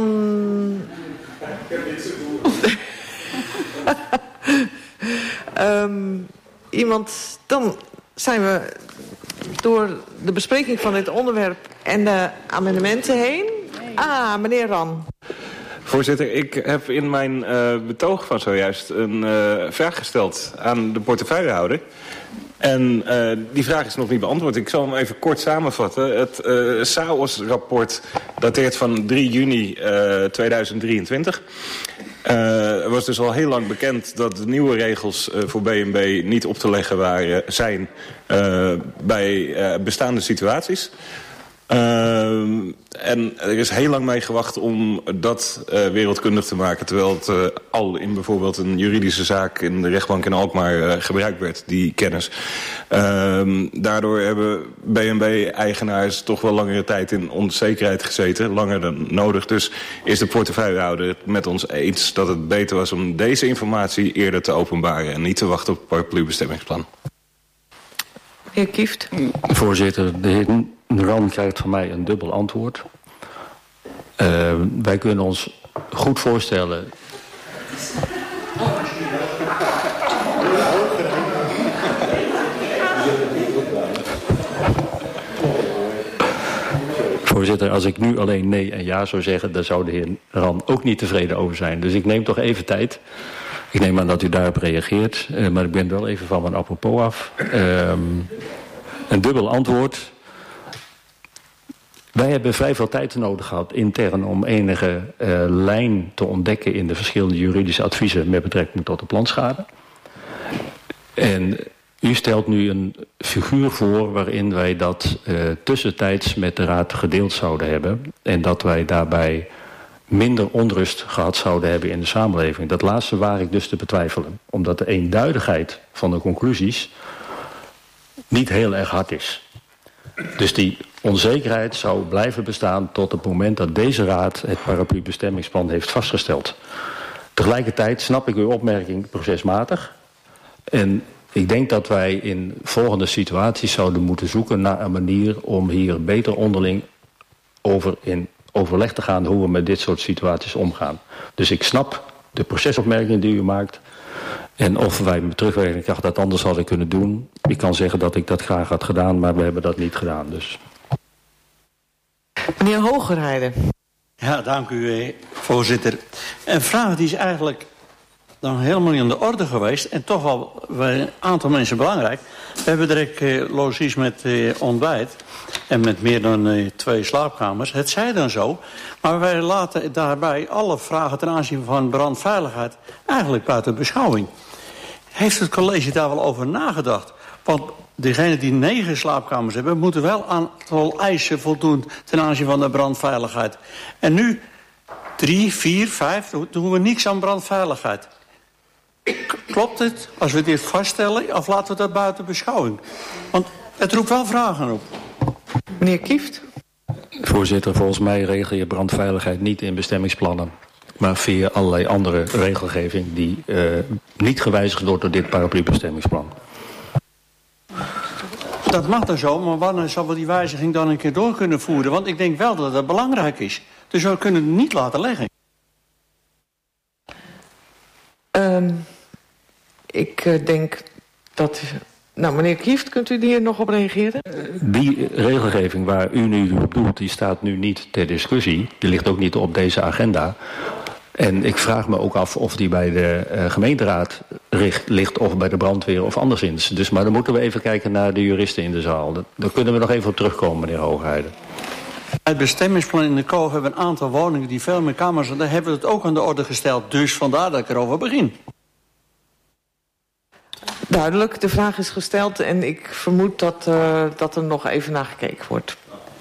um, iemand... Dan zijn we door de bespreking van dit onderwerp en de amendementen heen. Ah, meneer Ran. Voorzitter, ik heb in mijn uh, betoog van zojuist een uh, vraag gesteld aan de portefeuillehouder. En uh, die vraag is nog niet beantwoord. Ik zal hem even kort samenvatten. Het uh, S A O S-rapport dateert van drie juni uh, tweeduizend drieëntwintig. Uh, er was dus al heel lang bekend dat de nieuwe regels uh, voor B N B niet op te leggen waren, zijn uh, bij uh, bestaande situaties. Uh, en er is heel lang mee gewacht om dat uh, wereldkundig te maken, terwijl het uh, al in bijvoorbeeld een juridische zaak in de rechtbank in Alkmaar uh, gebruikt werd, die kennis. Uh, daardoor hebben B N B-eigenaars toch wel langere tijd in onzekerheid gezeten, langer dan nodig. Dus is de portefeuillehouder het met ons eens dat het beter was om deze informatie eerder te openbaren en niet te wachten op het paraplubestemmingsplan. Heer Kieft. Voorzitter, de heer Ran krijgt van mij een dubbel antwoord. Uh, wij kunnen ons goed voorstellen. Voorzitter, als ik nu alleen nee en ja zou zeggen, dan zou de heer Ran ook niet tevreden over zijn. Dus ik neem toch even tijd. Ik neem aan dat u daarop reageert, uh, maar ik ben wel even van mijn apropos af. Uh, een dubbel antwoord. Wij hebben vrij veel tijd nodig gehad intern om enige uh, lijn te ontdekken in de verschillende juridische adviezen met betrekking tot de planschade. En u stelt nu een figuur voor waarin wij dat uh, tussentijds met de Raad gedeeld zouden hebben. En dat wij daarbij minder onrust gehad zouden hebben in de samenleving. Dat laatste waar ik dus te betwijfelen. Omdat de eenduidigheid van de conclusies niet heel erg hard is. Dus die onzekerheid zou blijven bestaan tot het moment dat deze Raad het paraplubestemmingsplan heeft vastgesteld. Tegelijkertijd snap ik uw opmerking procesmatig. En ik denk dat wij in volgende situaties zouden moeten zoeken naar een manier om hier beter onderling over in overleg te gaan hoe we met dit soort situaties omgaan. Dus ik snap de procesopmerking die u maakt. En of wij met terugwerkende kracht dat anders hadden kunnen doen. Ik kan zeggen dat ik dat graag had gedaan, maar we hebben dat niet gedaan. Dus. Meneer Hogerheide. Ja, dank u, voorzitter. Een vraag die is eigenlijk dan helemaal niet aan de orde geweest. En toch wel bij een aantal mensen belangrijk. We hebben direct eh, logies met eh, ontbijt. En met meer dan eh, twee slaapkamers. Het zij dan zo. Maar wij laten daarbij alle vragen ten aanzien van brandveiligheid eigenlijk buiten beschouwing. Heeft het college daar wel over nagedacht? Want degenen die negen slaapkamers hebben, moeten wel aan aantal eisen voldoen ten aanzien van de brandveiligheid. En nu drie, vier, vijf, doen we niks aan brandveiligheid. Klopt het als we dit vaststellen of laten we dat buiten beschouwing? Want het roept wel vragen op. Meneer Kieft. Voorzitter, volgens mij regel je brandveiligheid niet in bestemmingsplannen, maar via allerlei andere regelgeving die uh, niet gewijzigd wordt door dit paraplubestemmingsplan. Dat mag dan zo, maar wanneer zal we die wijziging dan een keer door kunnen voeren? Want ik denk wel dat dat belangrijk is. Dus we kunnen het niet laten liggen. Um, ik uh, denk dat... Nou, meneer Kieft, kunt u hier nog op reageren? Die regelgeving waar u nu op doelt, die staat nu niet ter discussie. Die ligt ook niet op deze agenda. En ik vraag me ook af of die bij de uh, gemeenteraad richt, ligt of bij de brandweer of anderszins. Dus, maar dan moeten we even kijken naar de juristen in de zaal. Dat, daar kunnen we nog even op terugkomen, meneer Hoogheide. Het bestemmingsplan in de Ko hebben een aantal woningen die veel meer kamers hebben. Daar hebben we het ook aan de orde gesteld. Dus vandaar dat ik erover begin. Duidelijk, de vraag is gesteld en ik vermoed dat, uh, dat er nog even naar gekeken wordt.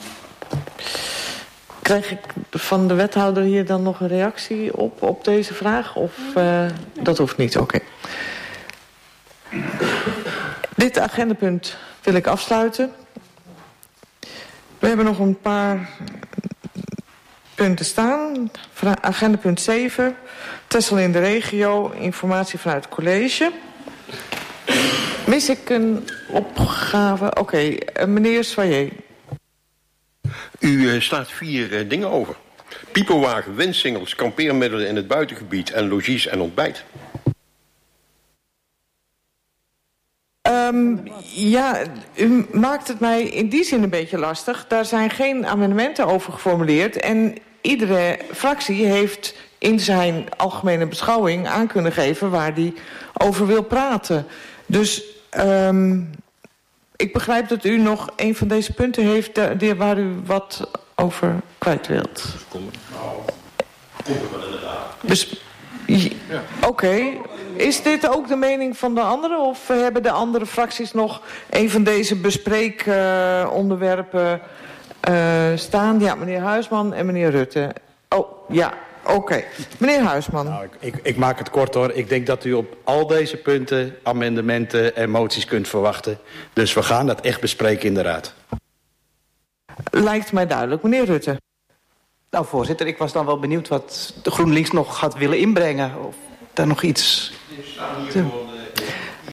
Krijg ik van de wethouder hier dan nog een reactie op, op deze vraag? Of uh, dat hoeft niet? Oké. Okay. Dit agendapunt wil ik afsluiten. We hebben nog een paar punten staan. Agendapunt zeven. Texel in de regio. Informatie vanuit het college. Mis ik een opgave? Oké, okay. uh, meneer Soyer. U uh, slaat vier uh, dingen over. Pipowagen, windsingels, kampeermiddelen in het buitengebied en logies en ontbijt. Um, ja, u maakt het mij in die zin een beetje lastig. Daar zijn geen amendementen over geformuleerd. En iedere fractie heeft in zijn algemene beschouwing aan kunnen geven waar hij over wil praten. Dus um, ik begrijp dat u nog een van deze punten heeft de, waar u wat over kwijt wilt. Dus, ja. Oké. Okay. Is dit ook de mening van de anderen? Of hebben de andere fracties nog een van deze bespreekonderwerpen uh, staan? Ja, meneer Huisman en meneer Rutte. Oh, ja. Oké. Okay. Meneer Huisman. Nou, ik, ik, ik maak het kort hoor. Ik denk dat u op al deze punten amendementen en moties kunt verwachten. Dus we gaan dat echt bespreken in de Raad. Lijkt mij duidelijk. Meneer Rutte. Nou, voorzitter, ik was dan wel benieuwd wat de GroenLinks nog gaat willen inbrengen. Of daar nog iets... Te...